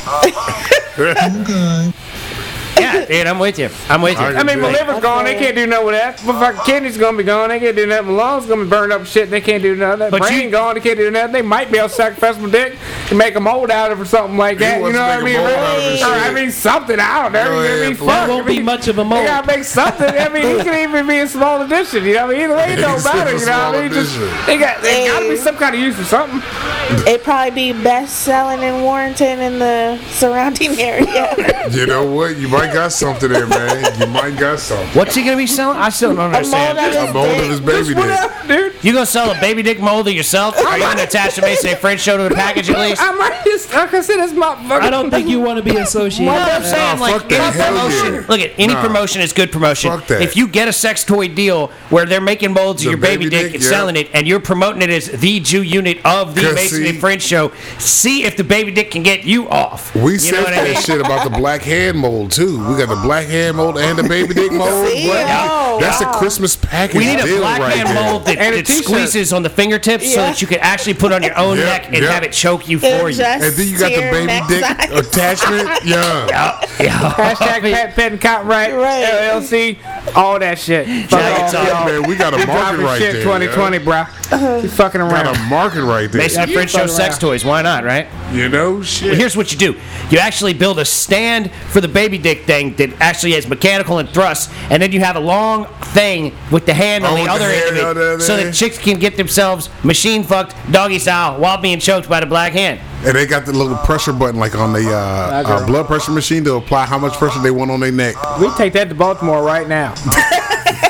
Speaker 1: Yeah, dude, I'm with you. I'm with you.
Speaker 4: I
Speaker 5: I mean, my
Speaker 4: Yeah.
Speaker 5: liver's gone. They can't do nothing with that. My fucking kidney's gonna be gone. They can't do nothing. My lungs gonna be burned up. Shit, they can't do nothing.
Speaker 1: But
Speaker 5: Brain
Speaker 1: you-
Speaker 5: gone. They can't do nothing. They might be able to sacrifice my dick to make a mold out of it or something like that. You
Speaker 4: wants
Speaker 5: know
Speaker 4: to
Speaker 5: what I
Speaker 4: make a
Speaker 5: mean?
Speaker 4: mold out of
Speaker 5: Or,
Speaker 4: his
Speaker 5: I
Speaker 4: shit.
Speaker 5: mean, something. I don't know.
Speaker 4: Go
Speaker 5: I
Speaker 4: ahead,
Speaker 5: mean,
Speaker 4: Flo.
Speaker 5: fuck.
Speaker 3: That won't
Speaker 5: I
Speaker 3: be
Speaker 5: mean,
Speaker 3: much of a
Speaker 5: They
Speaker 3: mold.
Speaker 5: gotta make something. I mean, he can even be a small addition. You know what I mean? Either way, it don't
Speaker 4: Except
Speaker 5: matter.
Speaker 4: for
Speaker 5: You know what I
Speaker 4: small
Speaker 5: mean? Just,
Speaker 4: addition.
Speaker 5: they got. They gotta be some kind of use for something.
Speaker 2: It'd probably be best selling in Warrenton and the surrounding area.
Speaker 4: You know what? You might got something there, man. You might got something.
Speaker 1: What's he gonna be selling? I still don't
Speaker 2: A mold
Speaker 1: understand.
Speaker 2: of
Speaker 4: A
Speaker 2: his
Speaker 4: mold of
Speaker 2: dick.
Speaker 4: his baby dick.
Speaker 5: Whatever, dude.
Speaker 1: You gonna sell a baby dick mold of yourself? Are you gonna attach the Mason French show to the package at least?
Speaker 5: I might just. Like I said, that's my fucking.
Speaker 3: I don't think you want to be associated.
Speaker 1: Well, I'm
Speaker 3: with that.
Speaker 1: saying,
Speaker 4: Nah,
Speaker 1: like,
Speaker 4: fuck that.
Speaker 1: any
Speaker 4: Hell
Speaker 1: promotion.
Speaker 4: yeah.
Speaker 1: Look at any
Speaker 4: Nah.
Speaker 1: promotion is good promotion.
Speaker 4: Fuck that.
Speaker 1: If you get a sex toy deal where they're making molds of
Speaker 4: The
Speaker 1: your baby,
Speaker 4: baby
Speaker 1: dick,
Speaker 4: dick,
Speaker 1: and
Speaker 4: yeah.
Speaker 1: selling it, and you're promoting it as the Jew unit of the
Speaker 4: 'Cause
Speaker 1: Mason
Speaker 4: see-
Speaker 1: and French show, see if the baby dick can get you off.
Speaker 4: We
Speaker 1: you
Speaker 4: said
Speaker 1: know what
Speaker 4: that
Speaker 1: I mean?
Speaker 4: shit about the black hand mold too. We got the black hand mold and the baby dick mold.
Speaker 2: See?
Speaker 4: What?
Speaker 2: Oh,
Speaker 4: That's
Speaker 2: wow.
Speaker 4: a Christmas package
Speaker 1: We need a
Speaker 4: deal
Speaker 1: black
Speaker 4: right
Speaker 1: hand
Speaker 4: there.
Speaker 1: mold that,
Speaker 5: And a
Speaker 1: that
Speaker 5: t-shirt.
Speaker 1: squeezes on the fingertips so
Speaker 2: Yeah.
Speaker 1: that you can actually put on your own
Speaker 4: Yep,
Speaker 1: neck and
Speaker 4: yep.
Speaker 1: have it choke you
Speaker 2: It'll
Speaker 1: for you.
Speaker 2: just
Speaker 4: And then you got the
Speaker 2: to your
Speaker 4: baby
Speaker 2: neck
Speaker 4: dick
Speaker 2: size.
Speaker 4: attachment. Yeah.
Speaker 1: Yeah, yeah.
Speaker 5: Hashtag pet, pet and copyright,
Speaker 2: Right.
Speaker 5: L L C, all that shit. Fuck
Speaker 1: Jackets
Speaker 5: all
Speaker 1: off.
Speaker 5: y'all.
Speaker 4: Man, we got a
Speaker 5: You
Speaker 4: market
Speaker 5: dropping
Speaker 4: right
Speaker 5: shit
Speaker 4: there.
Speaker 5: twenty twenty,
Speaker 4: yeah.
Speaker 5: bruh. You fucking
Speaker 4: Got
Speaker 5: around.
Speaker 4: a market right there.
Speaker 1: Mason and French show
Speaker 5: fucking
Speaker 1: sex
Speaker 5: around.
Speaker 1: toys. Why not, right?
Speaker 4: You know, shit.
Speaker 1: Well, here's what you do. You actually build a stand for the baby dick thing that actually has mechanical and thrust, and then you have a long thing with the hand
Speaker 4: Oh,
Speaker 1: on the
Speaker 4: with the
Speaker 1: other end
Speaker 4: hand
Speaker 1: of
Speaker 4: on
Speaker 1: it,
Speaker 4: the
Speaker 1: so
Speaker 4: other
Speaker 1: that
Speaker 4: end.
Speaker 1: chicks can get themselves machine fucked doggy style while being choked by the black hand.
Speaker 4: And they got the little pressure button like on the uh, uh, blood pressure machine to apply how much pressure they want on their neck.
Speaker 5: We take that to Baltimore right now.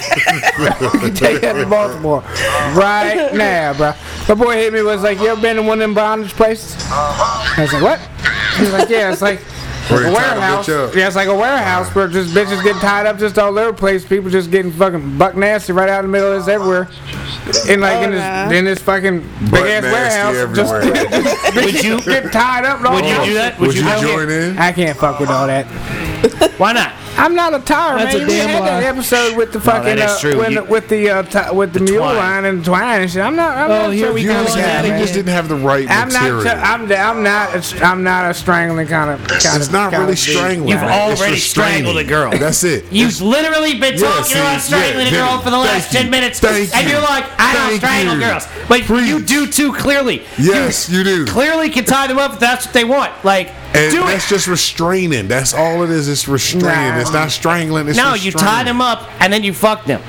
Speaker 5: Take that to Baltimore right now, bro. My boy hit me was like, "You ever been to one of them bondage places?" I was like, "What?" He was like, "Yeah, it's like."
Speaker 4: Where
Speaker 5: Like a
Speaker 4: they tie the
Speaker 5: warehouse.
Speaker 4: bitch up.
Speaker 5: Yeah, it's like a warehouse where just bitches getting tied up just all over the place. People just getting fucking buck nasty right out in the middle of this everywhere. In like
Speaker 2: Oh,
Speaker 5: in this
Speaker 2: nah.
Speaker 5: in this fucking big
Speaker 4: Butt
Speaker 5: ass
Speaker 4: nasty
Speaker 5: warehouse. Just
Speaker 4: everywhere.
Speaker 1: Would you?
Speaker 5: getting tied up.
Speaker 1: Would you do that? Would
Speaker 4: Would
Speaker 1: you?
Speaker 4: you
Speaker 5: I
Speaker 4: join
Speaker 5: can't-
Speaker 4: in?
Speaker 5: I can't fuck with all that.
Speaker 1: Why not?
Speaker 5: I'm not a tire,
Speaker 3: That's
Speaker 5: man.
Speaker 3: a
Speaker 5: We
Speaker 3: damn
Speaker 5: had that
Speaker 3: lie.
Speaker 5: episode with the fucking
Speaker 1: that is
Speaker 5: uh,
Speaker 1: true.
Speaker 5: when-
Speaker 1: You-
Speaker 5: with the uh, ti with the, mule
Speaker 1: twine.
Speaker 5: line and twine and shit. I'm not. I'm
Speaker 3: Oh,
Speaker 5: not
Speaker 3: here
Speaker 5: so
Speaker 3: we
Speaker 4: You
Speaker 3: go
Speaker 5: kind of
Speaker 3: on
Speaker 4: understand?
Speaker 3: that
Speaker 5: guy,
Speaker 4: You
Speaker 5: man.
Speaker 4: just didn't have the right
Speaker 5: I'm not.
Speaker 4: material.
Speaker 5: I'm. I'm not. a- I'm not a strangling kind of. Kind
Speaker 4: It's
Speaker 5: of,
Speaker 4: not
Speaker 5: kind
Speaker 4: really
Speaker 5: of dude.
Speaker 4: strangling.
Speaker 1: You've
Speaker 4: man. It's
Speaker 1: already
Speaker 4: restraining.
Speaker 1: strangled a girl.
Speaker 4: That's it.
Speaker 1: You've literally been
Speaker 4: Yeah,
Speaker 1: talking
Speaker 4: see,
Speaker 1: about strangling
Speaker 4: yeah,
Speaker 1: a girl
Speaker 4: thank
Speaker 1: for the
Speaker 4: you,
Speaker 1: last
Speaker 4: thank
Speaker 1: ten
Speaker 4: you,
Speaker 1: minutes,
Speaker 4: thank
Speaker 1: and
Speaker 4: you,
Speaker 1: you're like, I don't
Speaker 4: thank
Speaker 1: strangle
Speaker 4: you.
Speaker 1: girls. But you
Speaker 4: Preach.
Speaker 1: do too, clearly.
Speaker 4: Yes, you do.
Speaker 1: Clearly can tie them up if that's what they want. Like,
Speaker 4: And
Speaker 1: do
Speaker 4: that's
Speaker 1: it.
Speaker 4: just restraining. That's all it is. It's restraining.
Speaker 5: Nah.
Speaker 4: It's not strangling. It's
Speaker 1: No, you tie them up and then you fuck them.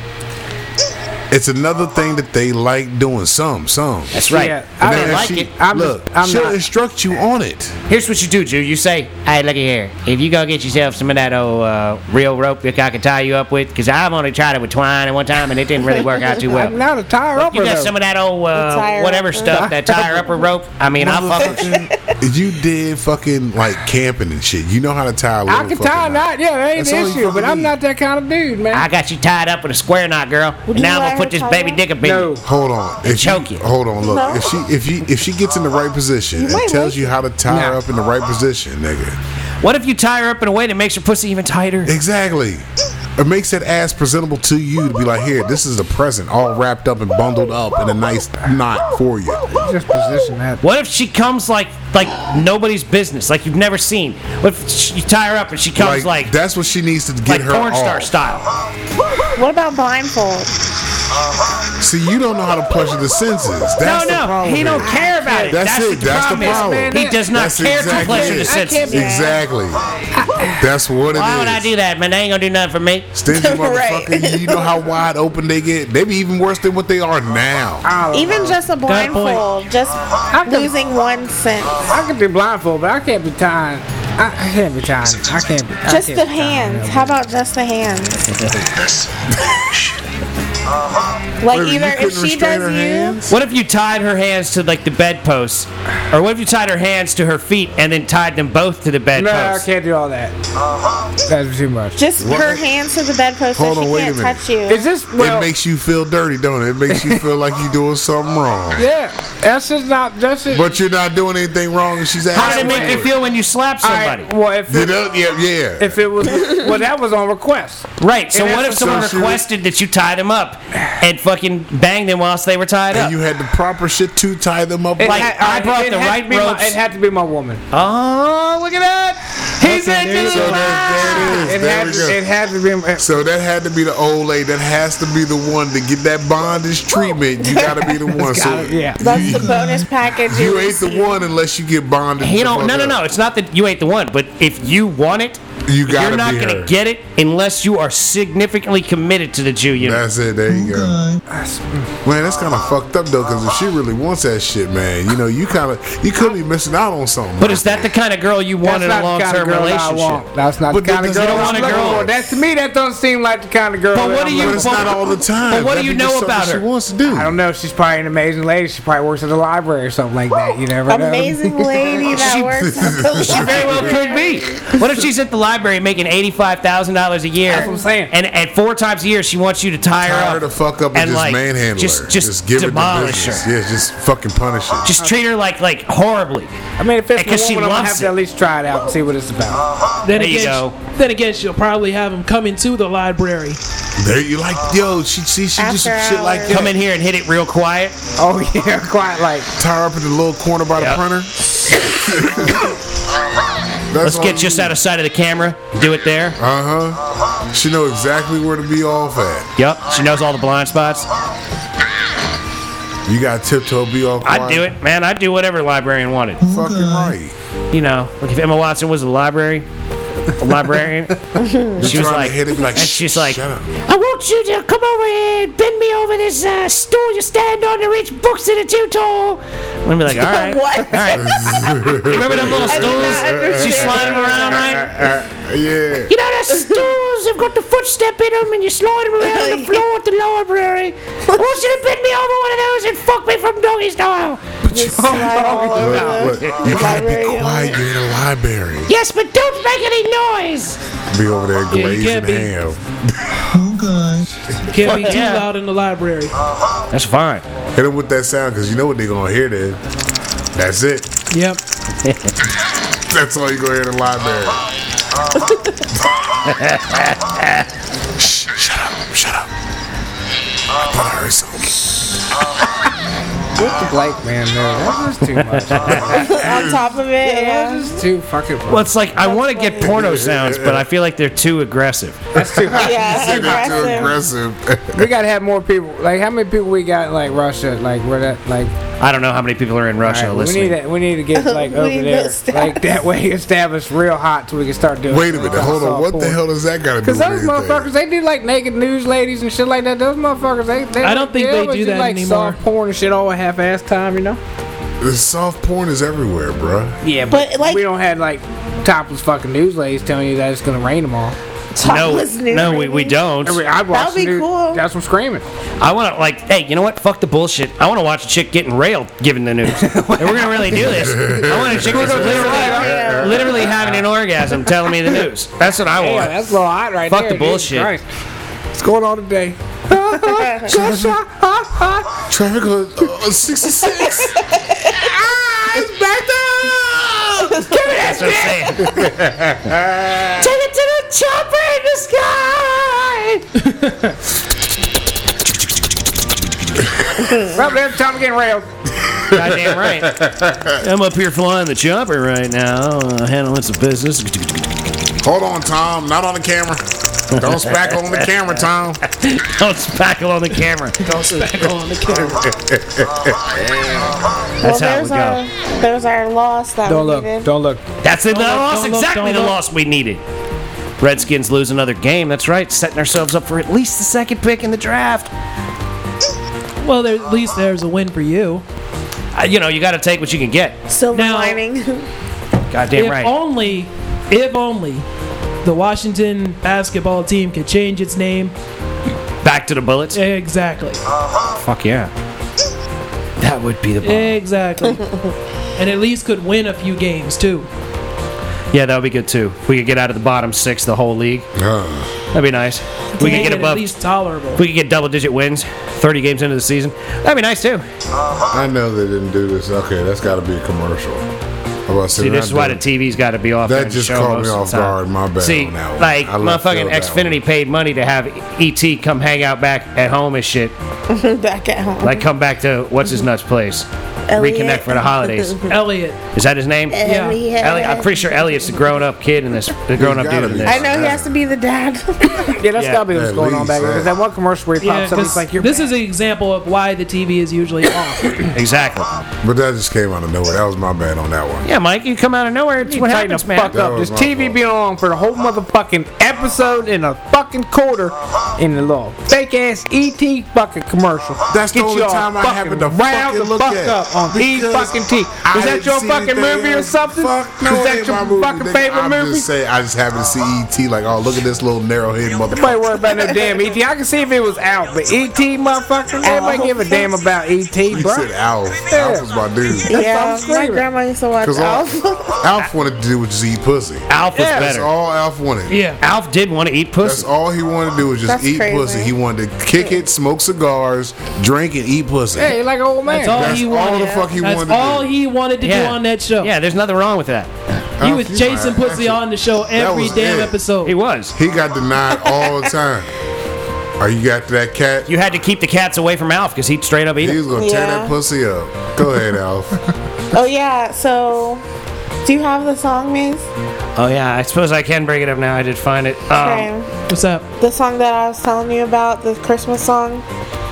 Speaker 4: It's another thing that they like doing. Some, some.
Speaker 1: That's right.
Speaker 5: Yeah,
Speaker 1: I
Speaker 5: I
Speaker 1: don't
Speaker 5: mean,
Speaker 1: like
Speaker 4: she,
Speaker 1: it.
Speaker 5: I'm
Speaker 4: look,
Speaker 5: just- I'm
Speaker 4: she'll
Speaker 5: not-
Speaker 4: instruct you on it.
Speaker 1: Here's what you do, Jew. You say, hey, looky here. If you go get yourself some of that old uh, real rope that I can tie you up with, because I've only tried it with twine at one time and it didn't really work out too well.
Speaker 5: I'm not a tire upper.
Speaker 1: You got
Speaker 5: though.
Speaker 1: some of that old uh,
Speaker 2: tire
Speaker 1: whatever
Speaker 2: upper.
Speaker 1: stuff, that tire upper rope. I mean, I'll fuck with you.
Speaker 4: You did fucking like camping and shit. You know how to tie a little
Speaker 5: I can
Speaker 4: fucking
Speaker 5: tie a knot. Yeah, that ain't
Speaker 4: That's
Speaker 5: the
Speaker 4: all you
Speaker 5: issue. But
Speaker 4: fucking
Speaker 5: I'm
Speaker 4: need.
Speaker 5: not that kind of dude, man.
Speaker 1: I got you tied up with a square knot, girl.
Speaker 2: Would
Speaker 1: And
Speaker 2: you
Speaker 1: now I'm
Speaker 2: let
Speaker 1: gonna put
Speaker 2: her
Speaker 1: this
Speaker 2: tie
Speaker 1: baby
Speaker 2: you?
Speaker 1: dick up in
Speaker 5: No.
Speaker 1: you.
Speaker 4: Hold on. If
Speaker 1: choke
Speaker 4: you,
Speaker 1: you.
Speaker 4: Hold on. Look.
Speaker 2: No.
Speaker 4: If she if you if she gets in the right position and
Speaker 2: might
Speaker 4: tells
Speaker 2: like
Speaker 4: you how to tie her
Speaker 5: Nah.
Speaker 4: up in the right position, nigga.
Speaker 1: What if you tie her up in a way that makes her pussy even tighter?
Speaker 4: Exactly. It makes that ass presentable to you to be like, here, this is a present, all wrapped up and bundled up in a nice knot for you.
Speaker 5: Just position that.
Speaker 1: What if she comes like like nobody's business, like you've never seen? What if she, you tie her up and she comes
Speaker 4: Like,
Speaker 1: like
Speaker 4: that's what she needs to get
Speaker 1: like
Speaker 4: her
Speaker 1: porn star
Speaker 4: off.
Speaker 1: style?
Speaker 2: What about blindfold?
Speaker 4: See, you don't know how to pleasure the senses. That's
Speaker 1: no,
Speaker 4: the
Speaker 1: no,
Speaker 4: problem.
Speaker 1: he don't care about it.
Speaker 4: That's,
Speaker 1: what
Speaker 4: it. That's the
Speaker 1: problem is.
Speaker 4: problem.
Speaker 1: He does not
Speaker 4: That's
Speaker 1: care
Speaker 4: exactly
Speaker 1: to pleasure
Speaker 4: it.
Speaker 1: the
Speaker 5: I can't
Speaker 1: senses.
Speaker 5: be-
Speaker 4: Exactly. That's what it is.
Speaker 1: Why would I do that, man? They ain't gonna do nothing for me.
Speaker 4: Stingy
Speaker 2: Right.
Speaker 4: motherfucker. You know how wide open they get. They be even worse than what they are now.
Speaker 5: I don't
Speaker 2: Even
Speaker 5: know.
Speaker 2: just a
Speaker 3: point.
Speaker 2: blindfold, just
Speaker 5: can-
Speaker 2: losing one sense.
Speaker 5: I can be blindfold, but I can't be tying. I, I can't be tying. I can't be. I
Speaker 2: Just
Speaker 5: can't
Speaker 2: the
Speaker 5: be tying
Speaker 2: hands.
Speaker 5: her.
Speaker 2: How about just the hands? Like
Speaker 4: Wait, you
Speaker 2: either if
Speaker 4: couldn't
Speaker 2: she
Speaker 4: restrain
Speaker 2: does
Speaker 4: her
Speaker 2: you,
Speaker 4: hands?
Speaker 1: What if you tied her hands to like the bedposts, or what if you tied her hands to her feet and then tied them both to the
Speaker 5: No, I
Speaker 1: bedposts?
Speaker 5: can't do all that. That's too much.
Speaker 2: just
Speaker 4: What?
Speaker 2: her hands to the bedpost so
Speaker 4: Hold on,
Speaker 2: she
Speaker 4: wait a
Speaker 2: can't
Speaker 4: minute.
Speaker 2: touch you.
Speaker 5: Is this well?
Speaker 4: it makes you feel dirty, don't it? It makes you feel like you're doing something wrong.
Speaker 5: yeah, that's just not. That's just.
Speaker 4: But you're not doing anything wrong, and she's
Speaker 1: How did it
Speaker 4: asking
Speaker 1: make you
Speaker 4: for
Speaker 1: feel when you slapped
Speaker 5: All
Speaker 1: somebody?
Speaker 5: right, well, if
Speaker 4: You
Speaker 5: it,
Speaker 4: know? Yeah, yeah.
Speaker 5: if it was well, that was on request.
Speaker 1: Right. So
Speaker 5: And
Speaker 1: what if
Speaker 5: that's
Speaker 1: someone
Speaker 4: associated-
Speaker 1: requested that you tie them up and fucking bang them whilst they were tied up?
Speaker 4: And you had the proper shit to tie them up.
Speaker 5: It
Speaker 1: Like,
Speaker 5: had-
Speaker 1: I brought
Speaker 5: it
Speaker 1: the
Speaker 5: had to
Speaker 1: right
Speaker 5: be my-
Speaker 1: ropes.
Speaker 5: It had to be my woman.
Speaker 1: Oh, look at that! He's
Speaker 5: Okay,
Speaker 1: into
Speaker 5: there you
Speaker 1: the
Speaker 5: go.
Speaker 4: So that, there it is.
Speaker 5: It
Speaker 4: There
Speaker 5: had,
Speaker 4: we
Speaker 5: to,
Speaker 4: go.
Speaker 5: it had to be. My,
Speaker 4: So that had to be the old lady. That has to be the one to get that bondage treatment. You got to be the one. So
Speaker 5: gotta- yeah.
Speaker 2: That's the bonus package.
Speaker 4: you ain't
Speaker 2: receive.
Speaker 4: the one unless you get bonded.
Speaker 1: He
Speaker 4: the
Speaker 1: don't.
Speaker 4: fuck
Speaker 1: No, no,
Speaker 4: up.
Speaker 1: no. It's not that you ain't the one, but if you want it,
Speaker 4: You gotta
Speaker 1: you're not
Speaker 4: be
Speaker 1: gonna
Speaker 4: her.
Speaker 1: get it unless you are significantly committed to the Jew unit.
Speaker 4: That's it. There you go. Man, that's kind of fucked up though, because if she really wants that shit, man, you know, you kind of you could be missing out on something.
Speaker 1: But is that the kind of girl you want
Speaker 5: that's
Speaker 1: in a
Speaker 5: not the kind of
Speaker 1: long-term
Speaker 5: girl I
Speaker 1: relationship?
Speaker 5: want. That's not
Speaker 4: But
Speaker 5: the kind
Speaker 4: that
Speaker 5: of
Speaker 4: doesn't-
Speaker 5: girl
Speaker 1: you don't
Speaker 5: I'm
Speaker 1: want a
Speaker 5: looking
Speaker 1: girl-
Speaker 5: for. That to me, that doesn't seem like the kind of girl.
Speaker 1: But
Speaker 5: that
Speaker 1: what
Speaker 5: I'm
Speaker 1: do you-
Speaker 4: But
Speaker 5: looking
Speaker 4: it's
Speaker 1: But-
Speaker 4: not all the time.
Speaker 1: but what do
Speaker 4: That'd
Speaker 1: you
Speaker 4: be
Speaker 1: know
Speaker 4: just
Speaker 1: about
Speaker 4: something
Speaker 1: her?
Speaker 4: She wants to do.
Speaker 5: I don't know. She's probably an amazing lady. She probably works at the library or something like that. You never know.
Speaker 2: Amazing lady that
Speaker 1: She-
Speaker 2: works at the
Speaker 1: She very well could be. What if she's at the library making eighty-five thousand dollars a year?
Speaker 5: That's what I'm saying.
Speaker 1: And at four times a year, she wants you to tie her
Speaker 4: Tie
Speaker 1: up.
Speaker 4: her the fuck up and, just
Speaker 1: like,
Speaker 4: manhandle
Speaker 1: just,
Speaker 4: her.
Speaker 1: Just,
Speaker 4: give her the
Speaker 1: demolish
Speaker 4: business.
Speaker 1: her.
Speaker 4: Yeah, just fucking punish her.
Speaker 1: Just treat her like like horribly.
Speaker 5: I mean, if it's
Speaker 1: Because
Speaker 5: my
Speaker 1: she
Speaker 5: woman, I'm gonna
Speaker 1: loves
Speaker 5: have to
Speaker 1: it.
Speaker 5: at least try it out and see what it's about.
Speaker 3: Then
Speaker 1: There you
Speaker 3: again,
Speaker 1: go.
Speaker 3: then again, she'll probably have him come into the library.
Speaker 4: There you like, yo, she see she just some
Speaker 2: After
Speaker 4: shit like
Speaker 2: hours.
Speaker 4: that.
Speaker 1: Come in here and hit it real quiet.
Speaker 5: Oh yeah, quite like.
Speaker 4: Tie her up in the little corner by
Speaker 1: Yep.
Speaker 4: the printer.
Speaker 1: Let's get just out of sight of the camera. Do it there.
Speaker 4: Uh huh. She know exactly where to be off at.
Speaker 1: Yep. She knows all the blind spots.
Speaker 4: You got tiptoe be off.
Speaker 1: I'd do it, man. I'd do whatever librarian wanted.
Speaker 4: Fucking right.
Speaker 1: You know, like if Emma Watson was a library, librarian. She was
Speaker 4: trying
Speaker 1: like,
Speaker 4: to hit him like,
Speaker 1: and she's like,
Speaker 4: shut up.
Speaker 1: I want you to come over here and bend me over this uh, stool you stand on to reach books that are too tall. I'm be like, all right,
Speaker 2: What?
Speaker 1: all right. Remember them little
Speaker 2: I did not
Speaker 1: stools?
Speaker 2: understand.
Speaker 1: She's sliding around, right?
Speaker 4: Uh, yeah.
Speaker 1: You know, the stools have got the footstep in them, and you slide them around the floor at the library. I want you to bend me over one of those and fuck me from doggy style.
Speaker 2: Just slide all over
Speaker 4: Look,
Speaker 2: the
Speaker 4: look, you gotta be
Speaker 2: library.
Speaker 4: quiet. You're in a library.
Speaker 1: Yes, but don't make any noise.
Speaker 4: Be over there
Speaker 3: Yeah, you
Speaker 4: glazing
Speaker 3: can't be.
Speaker 4: ham.
Speaker 3: Can't be too
Speaker 1: Yeah.
Speaker 3: loud in the library.
Speaker 1: That's fine.
Speaker 4: Hit them with that sound because you know what they're gonna hear then. That's it.
Speaker 3: Yep.
Speaker 4: That's all you're gonna hear in the library. Shh, shut up, shut up. I thought I heard something.
Speaker 5: With the Blake man there, that's just too much.
Speaker 2: On top of it, yeah.
Speaker 5: That's just too fucking.
Speaker 1: Well, it's like I want to get porno sounds, but I feel like they're too aggressive.
Speaker 5: That's too.
Speaker 2: Yeah,
Speaker 4: They're too
Speaker 2: aggressive.
Speaker 4: aggressive.
Speaker 5: We gotta have more people. Like, how many people we got in, like, Russia? Like, where that, like,
Speaker 1: I don't know how many people are in Russia
Speaker 5: alright, we
Speaker 1: listening.
Speaker 5: need to, we need to get, like,
Speaker 2: We
Speaker 5: over
Speaker 2: need to
Speaker 5: there.
Speaker 2: establish-
Speaker 5: Like, that way established real hot so we can start doing
Speaker 4: Wait a minute, hold on. What the hell does that got to do
Speaker 5: Because
Speaker 4: with
Speaker 5: those
Speaker 4: anything?
Speaker 5: motherfuckers, they do, like, naked news ladies and shit like that. Those motherfuckers, they, they
Speaker 3: I don't think
Speaker 5: yeah,
Speaker 3: they
Speaker 5: but
Speaker 3: do
Speaker 5: you
Speaker 3: that
Speaker 5: like
Speaker 3: anymore.
Speaker 5: soft porn and shit all half-ass time, you know?
Speaker 4: The soft porn is everywhere, bruh.
Speaker 5: Yeah,
Speaker 2: But, like-
Speaker 5: we don't have, like, topless fucking news ladies telling you that it's gonna rain tomorrow.
Speaker 1: No,
Speaker 2: Topless news
Speaker 1: no, we, we
Speaker 2: ladies.
Speaker 1: don't.
Speaker 5: Every, I'd watch
Speaker 2: That'd be
Speaker 5: the news,
Speaker 2: cool.
Speaker 5: That's some screaming.
Speaker 1: I want to like, hey, you know what? Fuck the bullshit. I want to watch a chick getting railed giving the news. If we're gonna really do this, I want a chick that's literally, literally having an orgasm telling me the news. That's what I
Speaker 5: Yeah,
Speaker 1: want.
Speaker 5: that's a little hot right
Speaker 1: Fuck
Speaker 5: there.
Speaker 1: the bullshit.
Speaker 5: Jesus Christ. What's going on today?
Speaker 4: Traffic on uh, sixty-six.
Speaker 1: That's what I'm saying. Take it to the chopper in the sky.
Speaker 5: Well, every time I'm getting railed.
Speaker 1: Goddamn right. I'm up here flying the chopper right now, uh, handling some business.
Speaker 4: Hold on, Tom. Not on the camera. Don't spackle on the camera, Tom.
Speaker 1: Don't spackle on the camera.
Speaker 3: Don't spackle on the camera.
Speaker 1: That's
Speaker 2: well,
Speaker 1: how it
Speaker 2: there's
Speaker 1: would
Speaker 2: our,
Speaker 1: go.
Speaker 2: there's our loss that
Speaker 5: Don't
Speaker 2: we
Speaker 5: look.
Speaker 2: needed.
Speaker 5: Don't look.
Speaker 1: That's the
Speaker 3: Don't look,
Speaker 1: loss.
Speaker 3: don't look,
Speaker 1: Exactly
Speaker 3: don't
Speaker 1: the
Speaker 3: look.
Speaker 1: loss we needed. Redskins lose another game. That's right. Setting ourselves up for at least the second pick in the draft.
Speaker 3: Well, there, at least there's a win for you.
Speaker 1: Uh, you know, you got to take what you can get.
Speaker 2: Silver
Speaker 3: Now-
Speaker 2: lining.
Speaker 1: Goddamn
Speaker 3: if
Speaker 1: right.
Speaker 3: only, if only, the Washington basketball team could change its name.
Speaker 1: Back to the Bullets.
Speaker 3: Exactly.
Speaker 1: Fuck yeah. That would be the bomb.
Speaker 3: Exactly. And at least could win a few games too.
Speaker 1: Yeah, that would be good too. We could get out of the bottom six, the whole league.
Speaker 4: Uh,
Speaker 1: That'd be nice. We could
Speaker 3: Make
Speaker 1: get
Speaker 3: it
Speaker 1: above.
Speaker 3: at least tolerable.
Speaker 1: We could get double-digit wins, thirty games into the season. That'd be nice too.
Speaker 4: I know they didn't do this. Okay, that's got to be a commercial. I'm about to say,
Speaker 1: See,
Speaker 4: they're
Speaker 1: this is
Speaker 4: not
Speaker 1: why the
Speaker 4: doing-
Speaker 1: T V's got to be off.
Speaker 4: That
Speaker 1: during the
Speaker 4: just
Speaker 1: show
Speaker 4: caught
Speaker 1: most
Speaker 4: me
Speaker 1: of the
Speaker 4: off
Speaker 1: time.
Speaker 4: guard. My bad
Speaker 1: See,
Speaker 4: on that one.
Speaker 1: like
Speaker 4: I left
Speaker 1: motherfucking
Speaker 4: field that
Speaker 1: Xfinity paid money to have E T come hang out back at home and shit.
Speaker 2: Back at home.
Speaker 1: Like come back to what's his nuts place.
Speaker 2: Elliot.
Speaker 1: Reconnect for the holidays.
Speaker 3: Elliot.
Speaker 1: Is that his name?
Speaker 3: Yeah.
Speaker 2: Elliot.
Speaker 1: Elliot, I'm pretty sure Elliot's the grown-up kid in this. The grown-up
Speaker 4: gotta
Speaker 1: dude in
Speaker 4: be.
Speaker 1: this.
Speaker 2: I know he has to be the dad.
Speaker 5: Yeah, that's
Speaker 1: Yeah.
Speaker 5: gotta be what's
Speaker 4: At
Speaker 5: going on
Speaker 4: least,
Speaker 5: back there.
Speaker 4: yeah.
Speaker 5: Because that one commercial where he
Speaker 3: Yeah,
Speaker 5: pops up, he's
Speaker 3: 'cause
Speaker 5: like, "You're
Speaker 3: this
Speaker 5: bad."
Speaker 3: is an example of why the T V is usually off.
Speaker 1: Exactly.
Speaker 4: But that just came out of nowhere. That was my bad on that one.
Speaker 1: Yeah, Mike, you come out of nowhere. It's
Speaker 5: You
Speaker 1: what
Speaker 5: tighten
Speaker 1: happens,
Speaker 5: the
Speaker 1: man.
Speaker 5: fuck
Speaker 4: That
Speaker 5: up.
Speaker 4: was
Speaker 5: This
Speaker 4: my
Speaker 5: T V
Speaker 4: fault.
Speaker 5: been on for the whole motherfucking episode and a fucking quarter in the little fake ass E T fucking commercial.
Speaker 4: That's the
Speaker 5: Get
Speaker 4: only
Speaker 5: y'all
Speaker 4: time I
Speaker 5: fucking
Speaker 4: happened to
Speaker 5: round
Speaker 4: fucking
Speaker 5: the
Speaker 4: look
Speaker 5: fuck
Speaker 4: at.
Speaker 5: up on E
Speaker 4: Because
Speaker 5: fucking T.
Speaker 4: I
Speaker 5: Was that
Speaker 4: didn't
Speaker 5: your
Speaker 4: see
Speaker 5: fucking
Speaker 4: anything
Speaker 5: movie or
Speaker 4: else.
Speaker 5: something?
Speaker 4: Fuck no,
Speaker 5: Was
Speaker 4: it
Speaker 5: that
Speaker 4: ain't
Speaker 5: your
Speaker 4: my movie,
Speaker 5: fucking
Speaker 4: nigga.
Speaker 5: favorite
Speaker 4: I'm
Speaker 5: movie?
Speaker 4: just saying, I just happened to see E T. Like, oh, look at this little narrow-headed
Speaker 5: Nobody
Speaker 4: motherfucker.
Speaker 5: worry about no damn E T. I can see if it was out, but E T, motherfucker, everybody give a damn about E T,
Speaker 4: You
Speaker 5: bro.
Speaker 4: said Alf.
Speaker 5: Yeah.
Speaker 4: Alf was my dude.
Speaker 2: yeah,
Speaker 5: I'm
Speaker 2: my
Speaker 5: screaming.
Speaker 2: grandma used to watch
Speaker 4: Because all
Speaker 2: Alf.
Speaker 4: Alf wanted to do was just eat pussy.
Speaker 1: Alf was
Speaker 5: Yeah,
Speaker 4: That's
Speaker 1: better.
Speaker 4: all Alf wanted.
Speaker 3: Yeah.
Speaker 1: Alf did want to eat
Speaker 4: That's
Speaker 1: pussy.
Speaker 4: all he wanted to do was just
Speaker 2: That's
Speaker 4: eat
Speaker 2: crazy.
Speaker 4: pussy. He wanted to kick it, smoke cigars, drink, and eat pussy.
Speaker 5: Hey, you like an old man.
Speaker 3: That's all
Speaker 4: That's
Speaker 3: he
Speaker 4: all
Speaker 3: wanted.
Speaker 4: the fuck he
Speaker 3: That's
Speaker 4: wanted to
Speaker 3: all
Speaker 4: do.
Speaker 3: he wanted to do on that show.
Speaker 1: Yeah, there's nothing wrong with that.
Speaker 3: He
Speaker 4: Alf,
Speaker 3: was
Speaker 4: you
Speaker 3: chasing
Speaker 4: right.
Speaker 3: pussy on the show every
Speaker 4: was
Speaker 3: damn
Speaker 4: it.
Speaker 3: episode.
Speaker 1: He was.
Speaker 4: He got denied all the time. Are you got that cat?
Speaker 1: You had to keep the cats away from Alf because he'd straight up eat
Speaker 4: He
Speaker 1: them.
Speaker 4: was gonna tear
Speaker 2: Yeah.
Speaker 4: that pussy up. Go ahead, Alf.
Speaker 2: Oh yeah, so do you have the song, Maze?
Speaker 1: Oh yeah, I suppose I can bring it up now. I did find it. Um,
Speaker 2: Okay.
Speaker 3: What's up?
Speaker 2: The song that I was telling you about, the Christmas song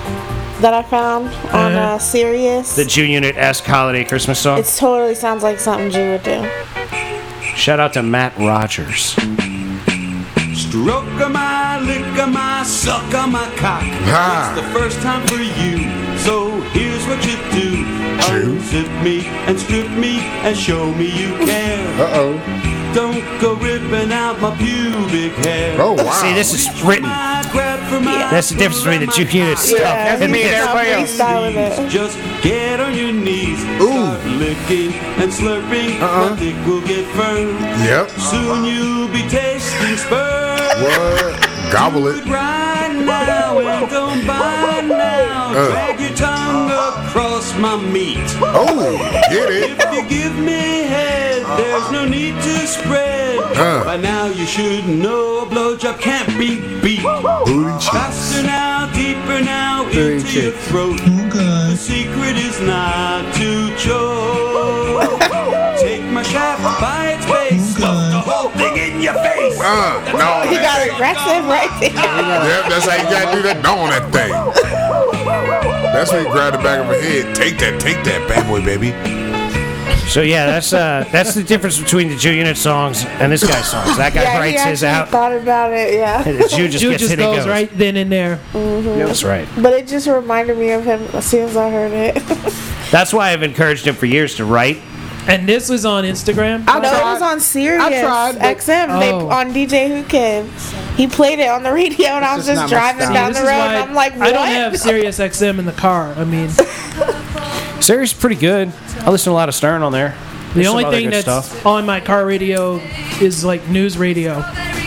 Speaker 2: that I found on
Speaker 3: Uh-huh.
Speaker 2: uh, Sirius.
Speaker 1: the June Unit esque holiday Christmas song.
Speaker 2: It totally sounds like something Jew would do.
Speaker 1: Shout out to Matt Rogers.
Speaker 6: Stroke of my, lick of my, suck of my cock.
Speaker 4: Ah.
Speaker 6: It's the first time for you, so here's what you do.
Speaker 4: Chew.
Speaker 6: Unzip me and strip me and show me you care.
Speaker 4: Uh-oh.
Speaker 6: Don't go ripping out my pubic hair.
Speaker 4: Oh, wow.
Speaker 1: See, this is written. That's the difference between the two units stuff.
Speaker 2: Yeah,
Speaker 1: and
Speaker 5: me and
Speaker 1: this.
Speaker 5: everybody else.
Speaker 2: freestyling it.
Speaker 6: Just get on your knees, start licking and slurping.
Speaker 4: Uh-uh.
Speaker 6: My dick will get firm.
Speaker 4: Yep.
Speaker 6: Soon you'll be tasting sperm.
Speaker 4: What? Gobble it.
Speaker 6: Right now and don't bite now.
Speaker 4: Uh.
Speaker 6: Drag your tongue across my meat.
Speaker 4: Oh, get it.
Speaker 6: If you give me head, there's no need to spread.
Speaker 4: Uh.
Speaker 6: By now you should know a blowjob can't be beat.
Speaker 4: Booty cheeks.
Speaker 6: Faster now, deeper now,
Speaker 5: Booty
Speaker 6: into your
Speaker 5: cheeks.
Speaker 6: throat. The secret is not to choke. Take my shaft by its base, stuff the whole thing in your face.
Speaker 4: Uh, no.
Speaker 2: He got aggressive right there.
Speaker 4: Yep, that's how you gotta do that. Don't on that thing. That's when you grab the back of her head. Take that, take that, bad boy, baby.
Speaker 1: So yeah, that's uh, that's the difference between the Jew Unit songs and this guy's songs. That guy
Speaker 2: Yeah, he
Speaker 1: writes his
Speaker 2: actually
Speaker 1: out.
Speaker 2: thought about it, yeah.
Speaker 1: And the Jew just
Speaker 3: Jew
Speaker 1: gets
Speaker 3: just
Speaker 1: hit and
Speaker 3: goes
Speaker 1: goes.
Speaker 3: right then and there.
Speaker 1: That's right.
Speaker 2: But it just reminded me of him as soon as I heard it.
Speaker 1: That's why I've encouraged him for years to write.
Speaker 3: And this was on Instagram.
Speaker 5: I
Speaker 2: No, it
Speaker 5: tried.
Speaker 2: was on Sirius
Speaker 5: I tried, but-
Speaker 2: X M. They,
Speaker 3: Oh.
Speaker 2: on D J Who Can. He played it on the radio, and I was
Speaker 5: just
Speaker 2: just
Speaker 5: not my
Speaker 2: driving
Speaker 5: style.
Speaker 2: down
Speaker 3: This
Speaker 2: the
Speaker 3: is
Speaker 2: road,
Speaker 3: why
Speaker 2: and I'm like, what?
Speaker 3: I don't have Sirius X M in the car. I mean,
Speaker 1: Sirius is pretty good. I listen to a lot of Stern on there.
Speaker 3: the
Speaker 1: There's some
Speaker 3: only
Speaker 1: other
Speaker 3: thing
Speaker 1: good
Speaker 3: that's
Speaker 1: stuff.
Speaker 3: on my car radio is like news radio.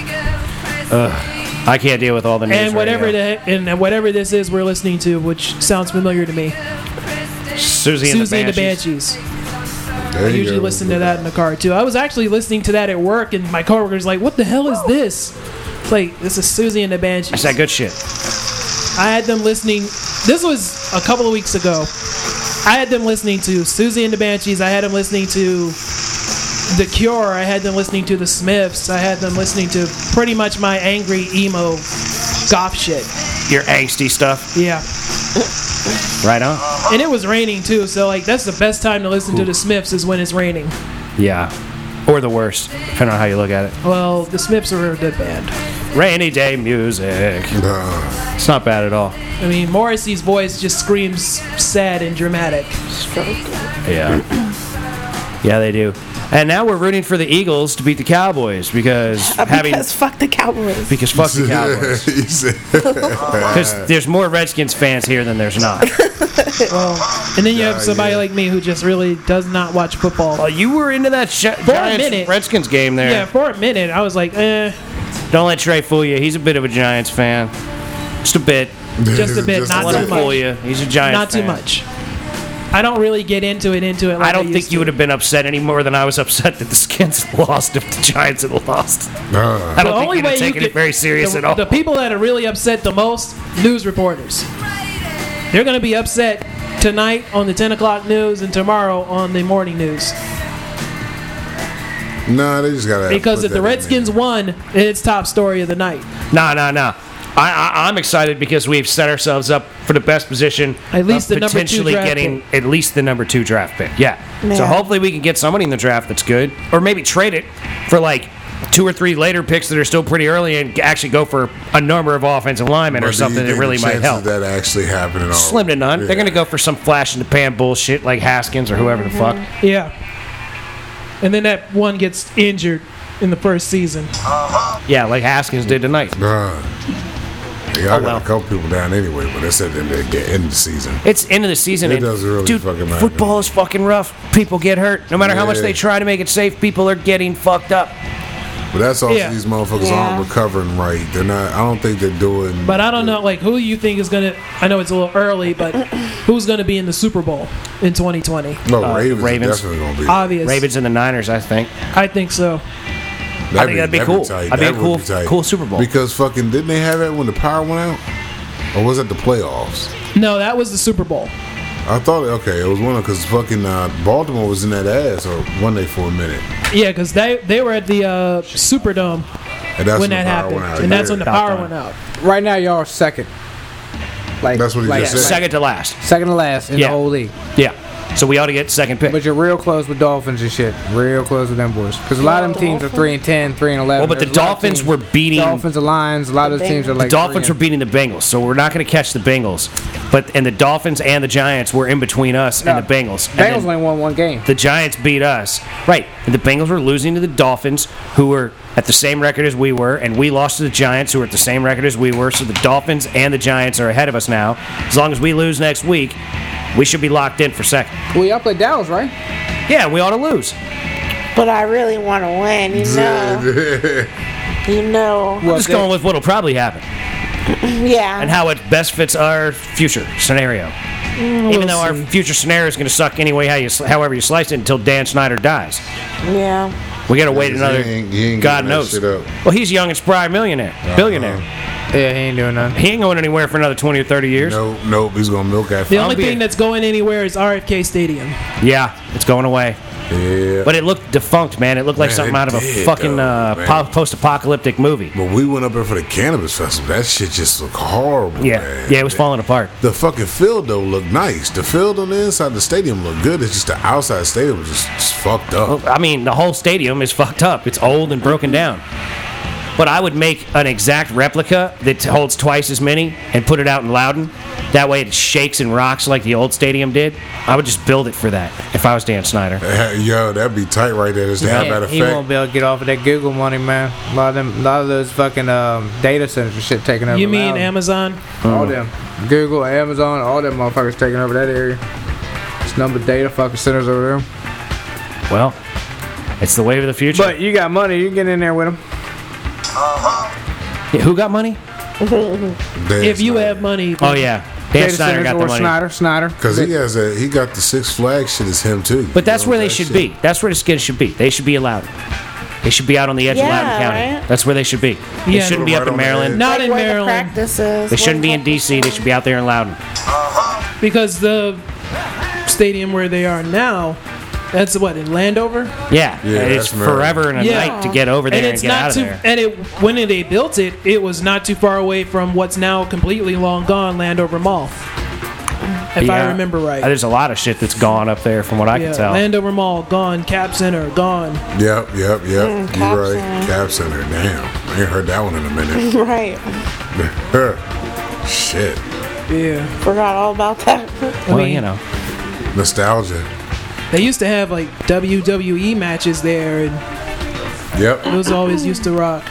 Speaker 1: I can't deal with all the news.
Speaker 3: And whatever
Speaker 1: radio.
Speaker 3: the and whatever this is we're listening to, which sounds familiar to me.
Speaker 1: Susie and
Speaker 3: Susie
Speaker 1: the
Speaker 3: and the
Speaker 1: Banshees.
Speaker 3: Banshees.
Speaker 4: There
Speaker 3: I
Speaker 4: you
Speaker 3: usually
Speaker 4: go.
Speaker 3: listen to that in the car too. I was actually listening to that at work, and my coworker's like, "What the hell is this?" It's like, this is Susie and the
Speaker 1: That's
Speaker 3: Banshees.
Speaker 1: that good shit.
Speaker 3: I had them listening. This was a couple of weeks ago. I had them listening to Susie and the Banshees. I had them listening to The Cure. I had them listening to The Smiths. I had them listening to pretty much my angry emo goth shit.
Speaker 1: Your angsty stuff.
Speaker 3: Yeah.
Speaker 1: Right on.
Speaker 3: And it was raining too, so like that's the best time to listen to The Smiths is when it's raining.
Speaker 1: Yeah. Or the worst, depending on how you look at it.
Speaker 3: Well, The Smiths are a good band.
Speaker 1: Rainy day music.
Speaker 4: Uh,
Speaker 1: It's not bad at all.
Speaker 3: I mean, Morrissey's voice just screams sad and dramatic.
Speaker 1: Yeah. Yeah, they do. And now we're rooting for the Eagles to beat the Cowboys because
Speaker 2: Uh,
Speaker 1: having
Speaker 2: because fuck the Cowboys.
Speaker 1: because fuck the Cowboys.
Speaker 4: he said,
Speaker 1: Because there's more Redskins fans here than there's not.
Speaker 3: And then you have
Speaker 4: Yeah,
Speaker 3: somebody
Speaker 4: yeah.
Speaker 3: like me who just really does not watch football.
Speaker 1: Well, you were into that sh-
Speaker 3: a
Speaker 1: Giants
Speaker 3: minute.
Speaker 1: Redskins game there.
Speaker 3: Yeah, for a minute, I was like, eh,
Speaker 1: Don't let Trey fool you. He's a bit of a Giants fan. Just a bit.
Speaker 3: just a bit,
Speaker 4: Just
Speaker 3: not
Speaker 1: Let
Speaker 3: too
Speaker 1: him
Speaker 3: much.
Speaker 1: fool you. He's a Giants
Speaker 3: Not too
Speaker 1: fan.
Speaker 3: much. I don't really get into it, into it like
Speaker 1: I don't
Speaker 3: used
Speaker 1: think you
Speaker 3: to.
Speaker 1: would have been upset any more than I was upset that the Skins lost if the Giants had lost.
Speaker 4: uh,
Speaker 1: I don't
Speaker 3: The
Speaker 1: think
Speaker 3: only
Speaker 1: you'd
Speaker 3: way
Speaker 1: have
Speaker 3: you
Speaker 1: taken
Speaker 3: could,
Speaker 1: it very serious
Speaker 3: the,
Speaker 1: at all.
Speaker 3: The people that are really upset the most, news reporters. They're going to be upset tonight on the ten o'clock news and tomorrow on the morning news.
Speaker 4: nah, they just gotta.
Speaker 3: Because
Speaker 4: put
Speaker 3: if
Speaker 4: that
Speaker 3: the
Speaker 4: in
Speaker 3: Redskins
Speaker 4: there.
Speaker 3: won, it's top story of the night.
Speaker 1: No, no, no. I, I, I'm excited because we've set ourselves up for the best position
Speaker 3: At least
Speaker 1: of
Speaker 3: the number two
Speaker 1: potentially
Speaker 3: draft
Speaker 1: getting
Speaker 3: pick.
Speaker 1: at least the number two draft pick. Yeah. So
Speaker 2: Man.
Speaker 1: hopefully we can get somebody in the draft that's good, or maybe trade it for like two or three later picks that are still pretty early and actually go for a number of offensive linemen
Speaker 4: But
Speaker 1: or
Speaker 4: do you
Speaker 1: something that
Speaker 4: think
Speaker 1: really
Speaker 4: the
Speaker 1: might
Speaker 4: chances
Speaker 1: help.
Speaker 4: of that actually happening? Are
Speaker 1: Slim to none. They're
Speaker 4: Yeah.
Speaker 1: going to go for some flash in the pan bullshit like Haskins or whoever the fuck.
Speaker 3: Yeah. And then that one gets injured in the first season.
Speaker 1: Yeah, like Haskins did tonight.
Speaker 4: Nah. Yeah, I
Speaker 1: Oh,
Speaker 4: got
Speaker 1: well.
Speaker 4: a couple people down anyway, but they said that they get end of the season.
Speaker 1: It's end of the season.
Speaker 4: It
Speaker 1: and,
Speaker 4: doesn't really
Speaker 1: dude,
Speaker 4: fucking matter.
Speaker 1: football is fucking rough. People get hurt. No matter how much
Speaker 4: Yeah.
Speaker 1: they try to make it safe, people are getting fucked up.
Speaker 4: But that's also
Speaker 3: Yeah.
Speaker 4: these motherfuckers
Speaker 2: Yeah.
Speaker 4: aren't recovering right. They're not. I don't think they're doing.
Speaker 3: But I don't know, like, who you think is going to... I know it's a little early, but who's going to be in the Super Bowl in twenty twenty?
Speaker 4: No,
Speaker 1: Uh,
Speaker 4: Ravens,
Speaker 1: Ravens.
Speaker 4: are definitely gonna be.
Speaker 3: Obvious.
Speaker 1: Ravens and the Niners, I think.
Speaker 3: I think so.
Speaker 1: I think that'd be cool.
Speaker 4: tight.
Speaker 1: That'd be a
Speaker 4: That would
Speaker 1: cool-
Speaker 4: tight.
Speaker 1: cool Super Bowl.
Speaker 4: Because fucking didn't they have that when the power went out, or was it the playoffs?
Speaker 3: No, that was the Super Bowl.
Speaker 4: I thought okay, it was one of because fucking uh, Baltimore was in that ass or one day for a minute,
Speaker 3: Yeah, because they, they were at the uh, Superdome
Speaker 4: and that's
Speaker 3: when
Speaker 4: the
Speaker 3: that
Speaker 4: power
Speaker 3: happened.
Speaker 4: went out.
Speaker 3: And that's when the
Speaker 1: About
Speaker 3: power
Speaker 1: time.
Speaker 3: went out.
Speaker 5: Right now, y'all are second. Like
Speaker 4: That's what he
Speaker 5: like,
Speaker 4: just said.
Speaker 5: like
Speaker 1: Second to last.
Speaker 5: Second to last in
Speaker 1: Yeah.
Speaker 5: the whole league.
Speaker 1: Yeah. So we ought to get second pick.
Speaker 5: But you're real close with Dolphins and shit. Real close with them boys. Because a lot of them teams are three and ten, three and eleven.
Speaker 1: Well, but the
Speaker 5: There's a lot of
Speaker 1: Dolphins
Speaker 5: teams-
Speaker 1: were beating-
Speaker 5: Dolphins, the Lions. A lot of those teams are
Speaker 1: The
Speaker 5: like.
Speaker 1: Dolphins were
Speaker 5: three
Speaker 1: beating the Bengals, so we're not going to catch the Bengals. But and the Dolphins and the Giants were in between us
Speaker 5: No,
Speaker 1: and the Bengals. And
Speaker 5: Bengals
Speaker 1: then
Speaker 5: only won one game.
Speaker 1: the Giants beat us, right? And the Bengals were losing to the Dolphins, who were at the same record as we were, and we lost to the Giants, who were at the same record as we were. So the Dolphins and the Giants are ahead of us now. As long as we lose next week, we should be locked in for second.
Speaker 5: Well, y'all played Dallas, right?
Speaker 1: Yeah, we ought to lose.
Speaker 2: But I really want to win, you know. You know.
Speaker 1: I'm just going with what'll probably happen
Speaker 2: Yeah.
Speaker 1: and how it best fits our future scenario. Even though our
Speaker 3: see.
Speaker 1: future scenario is going to suck anyway, how you, sl- however you slice it, until Dan Snyder dies.
Speaker 2: Yeah.
Speaker 1: We got to wait
Speaker 4: He
Speaker 1: another.
Speaker 4: ain't- he ain't
Speaker 1: God
Speaker 4: giving that
Speaker 1: knows.
Speaker 4: shit up.
Speaker 1: Well, he's young and spry millionaire, billionaire.
Speaker 5: Yeah, he ain't doing nothing.
Speaker 1: He ain't going anywhere for another twenty or thirty years.
Speaker 4: Nope, nope. He's gonna milk that.
Speaker 3: The only
Speaker 1: be
Speaker 3: thing
Speaker 1: it.
Speaker 3: that's going anywhere is R F K Stadium.
Speaker 1: Yeah, it's going away.
Speaker 4: Yeah.
Speaker 1: But it looked defunct, man. It looked like
Speaker 4: Man,
Speaker 1: something
Speaker 4: it
Speaker 1: out of a
Speaker 4: did,
Speaker 1: fucking
Speaker 4: though,
Speaker 1: uh,
Speaker 4: man.
Speaker 1: po- post-apocalyptic movie.
Speaker 4: But we went up there for the cannabis festival. That shit just looked horrible.
Speaker 1: Yeah,
Speaker 4: man.
Speaker 1: yeah, it was falling apart.
Speaker 4: The fucking field though looked nice. The field on the inside of the stadium looked good. It's just the outside stadium was just, just fucked up.
Speaker 1: Well, I mean, the whole stadium is fucked up. It's old and broken down. But I would make an exact replica that holds twice as many and put it out in Loudon. That way it shakes and rocks like the old stadium did. I would just build it for that if I was Dan Snyder.
Speaker 4: Yo, that'd be tight right there. Just to have that
Speaker 5: He won't
Speaker 4: effect.
Speaker 5: be able to get off of that Google money, man. A lot of them, a lot of those fucking um, data centers and shit taking over.
Speaker 3: You mean
Speaker 5: Loudon.
Speaker 3: Amazon?
Speaker 5: All them. Google, Amazon, all them motherfuckers taking over that area. It's number of data fucking centers over there.
Speaker 1: Well, it's the wave of the future.
Speaker 5: But you got money, you can get in there with them.
Speaker 1: Yeah, who got money?
Speaker 3: If you have money.
Speaker 1: Oh, yeah. Dan
Speaker 5: Data
Speaker 1: Snyder
Speaker 5: centers
Speaker 1: got
Speaker 5: or
Speaker 1: the money.
Speaker 5: Snyder, Snyder.
Speaker 4: Because he has a he got the Six Flags shit as him too.
Speaker 1: But that's
Speaker 4: You know
Speaker 1: where they
Speaker 4: that
Speaker 1: should
Speaker 4: shit.
Speaker 1: be. That's where the skins should be. They should be allowed. They should be out on the edge
Speaker 2: Yeah,
Speaker 1: of Loudoun County.
Speaker 2: right?
Speaker 1: That's where they should be. They
Speaker 3: Yeah.
Speaker 1: shouldn't be up
Speaker 4: Right
Speaker 1: in
Speaker 4: on the
Speaker 1: Maryland.
Speaker 4: edge.
Speaker 3: Not
Speaker 2: Like
Speaker 3: in
Speaker 2: where the
Speaker 3: Maryland.
Speaker 2: practice is.
Speaker 1: They shouldn't be in D C. They should be out there in Loudon.
Speaker 3: Because the stadium where they are now, that's what, in Landover?
Speaker 1: Yeah,
Speaker 4: Yeah,
Speaker 1: it's
Speaker 4: that's Maryland.
Speaker 1: forever and a
Speaker 3: Yeah.
Speaker 1: night to get over there
Speaker 3: And
Speaker 1: and,
Speaker 3: it's
Speaker 1: get
Speaker 3: not
Speaker 1: out of
Speaker 3: too.
Speaker 1: there.
Speaker 3: And it when they built it, it was not too far away from what's now completely long gone Landover Mall. If I
Speaker 1: Yeah.
Speaker 3: remember
Speaker 1: Uh,
Speaker 3: right.
Speaker 1: There's a lot of shit that's gone up there from what I
Speaker 3: yeah,
Speaker 1: can tell.
Speaker 3: Landover Mall gone, Cap Center gone.
Speaker 4: Yep, yep, yep.
Speaker 2: Mm,
Speaker 4: you
Speaker 2: Cap
Speaker 4: right.
Speaker 2: Center.
Speaker 4: Cap Center. Damn, I ain't heard that one in a minute.
Speaker 2: Right.
Speaker 4: Shit,
Speaker 3: Yeah,
Speaker 2: Forgot all about that.
Speaker 1: well,
Speaker 3: mean-
Speaker 1: you know.
Speaker 4: nostalgia.
Speaker 3: they used to have like W W E matches there, and
Speaker 4: Yep.
Speaker 3: those always used to rock.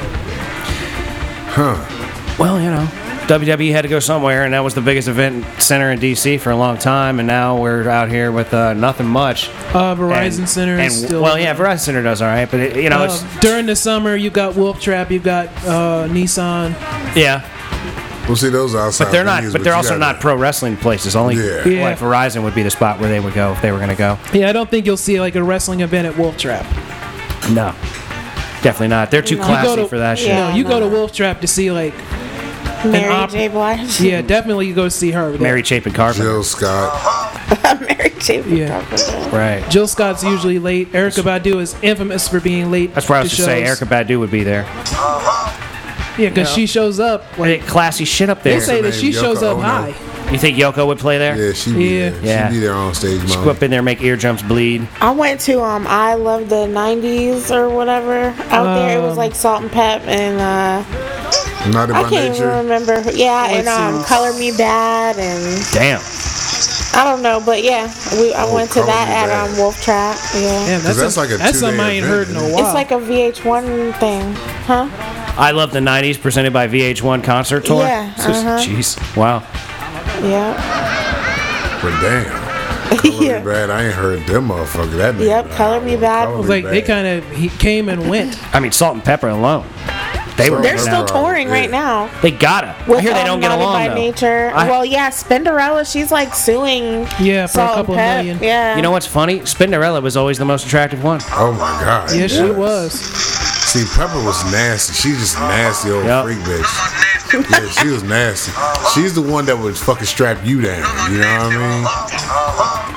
Speaker 1: Well, you know. W W E had to go somewhere, and that was the biggest event center in D C for a long time, and now we're out here with uh, nothing much.
Speaker 3: Uh, Verizon
Speaker 1: And-
Speaker 3: Center
Speaker 1: and,
Speaker 3: is still.
Speaker 1: Well, yeah, Verizon Center does all right, but it, you know,
Speaker 3: Uh,
Speaker 1: it's
Speaker 3: during the summer, you got Wolf Trap, you got uh, Nissan.
Speaker 1: yeah,
Speaker 4: We'll see those outside.
Speaker 1: but they're not.
Speaker 4: venues,
Speaker 1: But they're
Speaker 4: you
Speaker 1: also
Speaker 4: gotta-
Speaker 1: not pro wrestling places. Only
Speaker 4: Yeah.
Speaker 3: Yeah.
Speaker 1: like Verizon would be the spot where they would go if they were going to go.
Speaker 3: Yeah, I don't think you'll see like a wrestling event at Wolf Trap.
Speaker 1: No, definitely not. They're too
Speaker 2: No.
Speaker 1: classy
Speaker 3: You go to-
Speaker 1: for that shit.
Speaker 2: Yeah.
Speaker 3: no, you go to
Speaker 2: no.
Speaker 3: Wolf Trap to see like,
Speaker 2: Mary
Speaker 3: op-
Speaker 2: J. Blige.
Speaker 3: yeah, definitely you go see her. there.
Speaker 1: Mary Chapin Carpenter.
Speaker 4: Jill Scott.
Speaker 2: Mary J.
Speaker 3: Yeah.
Speaker 2: Carpenter.
Speaker 1: Right.
Speaker 3: Jill Scott's usually late. Erica Badu is infamous for being late.
Speaker 1: That's where I was
Speaker 3: to
Speaker 1: to say
Speaker 3: shows.
Speaker 1: Erica Badu would be there.
Speaker 3: Yeah, because she shows up.
Speaker 1: Like
Speaker 3: Like
Speaker 1: classy shit up
Speaker 3: they
Speaker 1: there.
Speaker 3: say that she
Speaker 4: Yoko
Speaker 3: shows up
Speaker 4: Ono.
Speaker 3: high.
Speaker 1: You think Yoko would play there?
Speaker 4: Yeah, she be
Speaker 3: Yeah.
Speaker 4: there.
Speaker 1: Yeah.
Speaker 4: She be there on stage,
Speaker 1: Go
Speaker 4: mom.
Speaker 1: up in there, make eardrums bleed.
Speaker 2: I went to um I Love the nineties or whatever out there. It was
Speaker 3: Um,
Speaker 2: like Salt and Pep and uh
Speaker 4: Not
Speaker 2: I
Speaker 4: by
Speaker 2: can't
Speaker 4: nature.
Speaker 2: even remember. who- Yeah, and
Speaker 3: Let's
Speaker 2: um
Speaker 3: see.
Speaker 2: Color Me Bad and
Speaker 1: Damn.
Speaker 2: I don't know, but yeah, we I
Speaker 4: Oh,
Speaker 2: went to
Speaker 4: Color
Speaker 2: that
Speaker 4: Me
Speaker 2: at
Speaker 4: Bad.
Speaker 2: um Wolf Trap. Yeah,
Speaker 3: Damn, that's,
Speaker 4: that's
Speaker 3: a,
Speaker 4: like a
Speaker 3: that's something I
Speaker 4: two-day
Speaker 3: ain't
Speaker 4: event,
Speaker 3: heard in a
Speaker 4: isn't it?
Speaker 3: while.
Speaker 2: it's like a V H one thing, huh?
Speaker 1: I love the nineties presented by V H one Concert Tour.
Speaker 2: Yeah, uh-huh.
Speaker 1: Jeez. Wow.
Speaker 2: Yeah,
Speaker 4: But damn. Color
Speaker 2: yeah.
Speaker 4: Me Bad, I ain't heard them motherfucker. That name.
Speaker 2: Yep, Color Me Bad.
Speaker 4: Color
Speaker 3: It was
Speaker 4: Me
Speaker 3: like they
Speaker 4: Bad.
Speaker 3: kind of he came and went.
Speaker 1: I mean, Salt and Pepper alone. They were.
Speaker 2: They're
Speaker 4: That's
Speaker 2: still
Speaker 4: right.
Speaker 2: touring
Speaker 4: Yeah.
Speaker 2: right now.
Speaker 1: They gotta.
Speaker 2: With,
Speaker 1: I hear they
Speaker 2: um,
Speaker 1: don't get
Speaker 2: Naughty
Speaker 1: along
Speaker 2: by
Speaker 1: though.
Speaker 2: Nature.
Speaker 1: I-
Speaker 2: well, yeah, Spinderella, she's like suing.
Speaker 3: Yeah, for a
Speaker 2: Salt and
Speaker 3: couple of
Speaker 2: Pep.
Speaker 3: million.
Speaker 2: Yeah.
Speaker 1: You know what's funny? Spinderella was always the most attractive one.
Speaker 4: Oh my god.
Speaker 3: Yeah, she
Speaker 4: Yes.
Speaker 3: was.
Speaker 4: See, Pepper was nasty. She's just a nasty old
Speaker 1: Yep.
Speaker 4: freak bitch. Yeah, she was nasty. She's the one that would fucking strap you down. You know what I mean?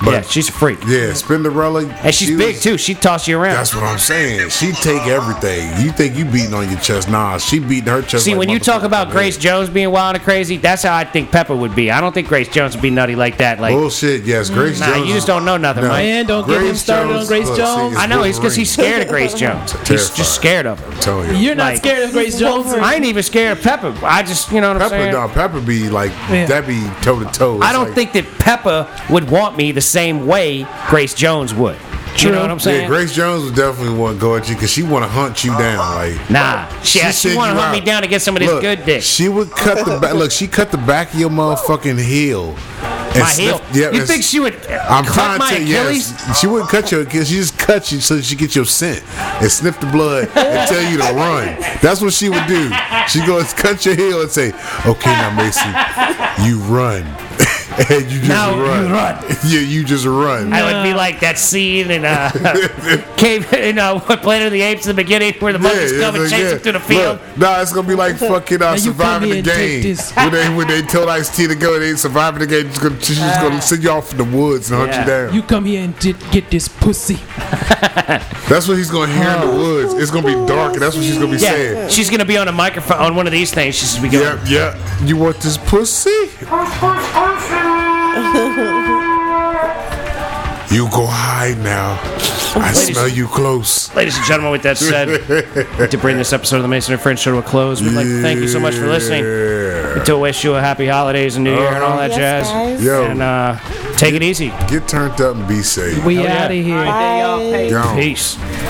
Speaker 4: But
Speaker 1: yeah, she's a freak.
Speaker 4: yeah, Spinderella.
Speaker 1: And she's
Speaker 4: she
Speaker 1: big,
Speaker 4: was-
Speaker 1: too. She toss you around.
Speaker 4: That's what I'm saying. She take everything. You think you beating on your chest? Nah, she beating her chest.
Speaker 1: See,
Speaker 4: like
Speaker 1: when you talk
Speaker 4: motherfucking
Speaker 1: about Grace
Speaker 4: head.
Speaker 1: Jones being wild and crazy, that's how I think Pepper would be. I don't think Grace Jones would be nutty like that. Like,
Speaker 4: Bullshit. Yes, Grace
Speaker 1: nah,
Speaker 4: Jones.
Speaker 1: you just don't know nothing,
Speaker 4: No.
Speaker 1: Mike.
Speaker 3: Man, don't get him started on Grace
Speaker 4: look,
Speaker 3: Jones.
Speaker 4: see,
Speaker 1: I know, it's because he's
Speaker 4: Wolverine.
Speaker 1: scared of Grace Jones. He's
Speaker 4: Terrified.
Speaker 1: just scared of her.
Speaker 4: I'm telling you.
Speaker 3: You're not
Speaker 1: Like-
Speaker 3: scared of Grace Jones.
Speaker 1: I ain't even scared of Pepper. I just, you know what I'm
Speaker 4: Pepper,
Speaker 1: saying?
Speaker 4: no, Pepper be like
Speaker 3: Yeah.
Speaker 4: that. Be toe to toe.
Speaker 1: I don't think that Pepper would want me the same way Grace Jones would. You know what I'm
Speaker 4: Yeah,
Speaker 1: saying?
Speaker 4: Grace Jones would definitely want to go at you because she want to hunt you down. Like
Speaker 1: Nah, she, she,
Speaker 4: send
Speaker 1: want to
Speaker 4: you
Speaker 1: hunt me
Speaker 4: out.
Speaker 1: down to get some of this
Speaker 4: Look,
Speaker 1: good dick.
Speaker 4: She would cut the back. Look, she cut the back of your motherfucking heel. and
Speaker 1: My heel.
Speaker 4: sniff- Yeah,
Speaker 1: you
Speaker 4: and-
Speaker 1: think she would
Speaker 4: I'm
Speaker 1: cut
Speaker 4: trying
Speaker 1: my
Speaker 4: to tell you,
Speaker 1: Achilles?
Speaker 4: yes. She wouldn't cut your Achilles. She just cut you so she get your scent and sniff the blood and tell you to run. That's what she would do. She goes cut your heel and say, "Okay, now Mason, you run." And you just
Speaker 1: Now you
Speaker 4: run.
Speaker 1: run.
Speaker 4: Yeah, you just run.
Speaker 1: I would be like that scene in uh, Cave, in uh, Planet of the Apes in the beginning where the monkeys
Speaker 4: Yeah,
Speaker 1: come and
Speaker 4: it's
Speaker 1: chase
Speaker 4: like,
Speaker 1: them
Speaker 4: yeah.
Speaker 1: through the field.
Speaker 4: Look, nah, it's gonna be like fucking uh,
Speaker 3: Now you come
Speaker 4: surviving
Speaker 3: here
Speaker 4: the
Speaker 3: and take
Speaker 4: game.
Speaker 3: this.
Speaker 4: When they when they told Ice T to go, they ain't surviving the game. She's gonna, she's just gonna send you off in the woods and hunt
Speaker 1: Yeah.
Speaker 4: you down.
Speaker 3: You come here and di- get this pussy.
Speaker 4: That's what he's gonna hear in the woods. It's gonna be dark, and that's what she's gonna be
Speaker 1: Yeah,
Speaker 4: saying.
Speaker 1: she's gonna be on a microphone on one of these things. She's gonna be going,
Speaker 4: Yeah, yeah. You want this pussy? You go hide now. I smell you close.
Speaker 1: Ladies and gentlemen, with that said, I'd like to bring this episode of the Mason and Friends show to a close. We'd like to thank you so much for listening.
Speaker 4: Yeah.
Speaker 1: To wish you a happy holidays and New Year and all that
Speaker 2: Yes,
Speaker 1: jazz.
Speaker 2: guys.
Speaker 4: Yo,
Speaker 1: And uh, take it easy.
Speaker 4: get turned up and be safe.
Speaker 3: We
Speaker 1: Hell yeah.
Speaker 3: out of here.
Speaker 2: Bye.
Speaker 4: Gone.
Speaker 1: Peace.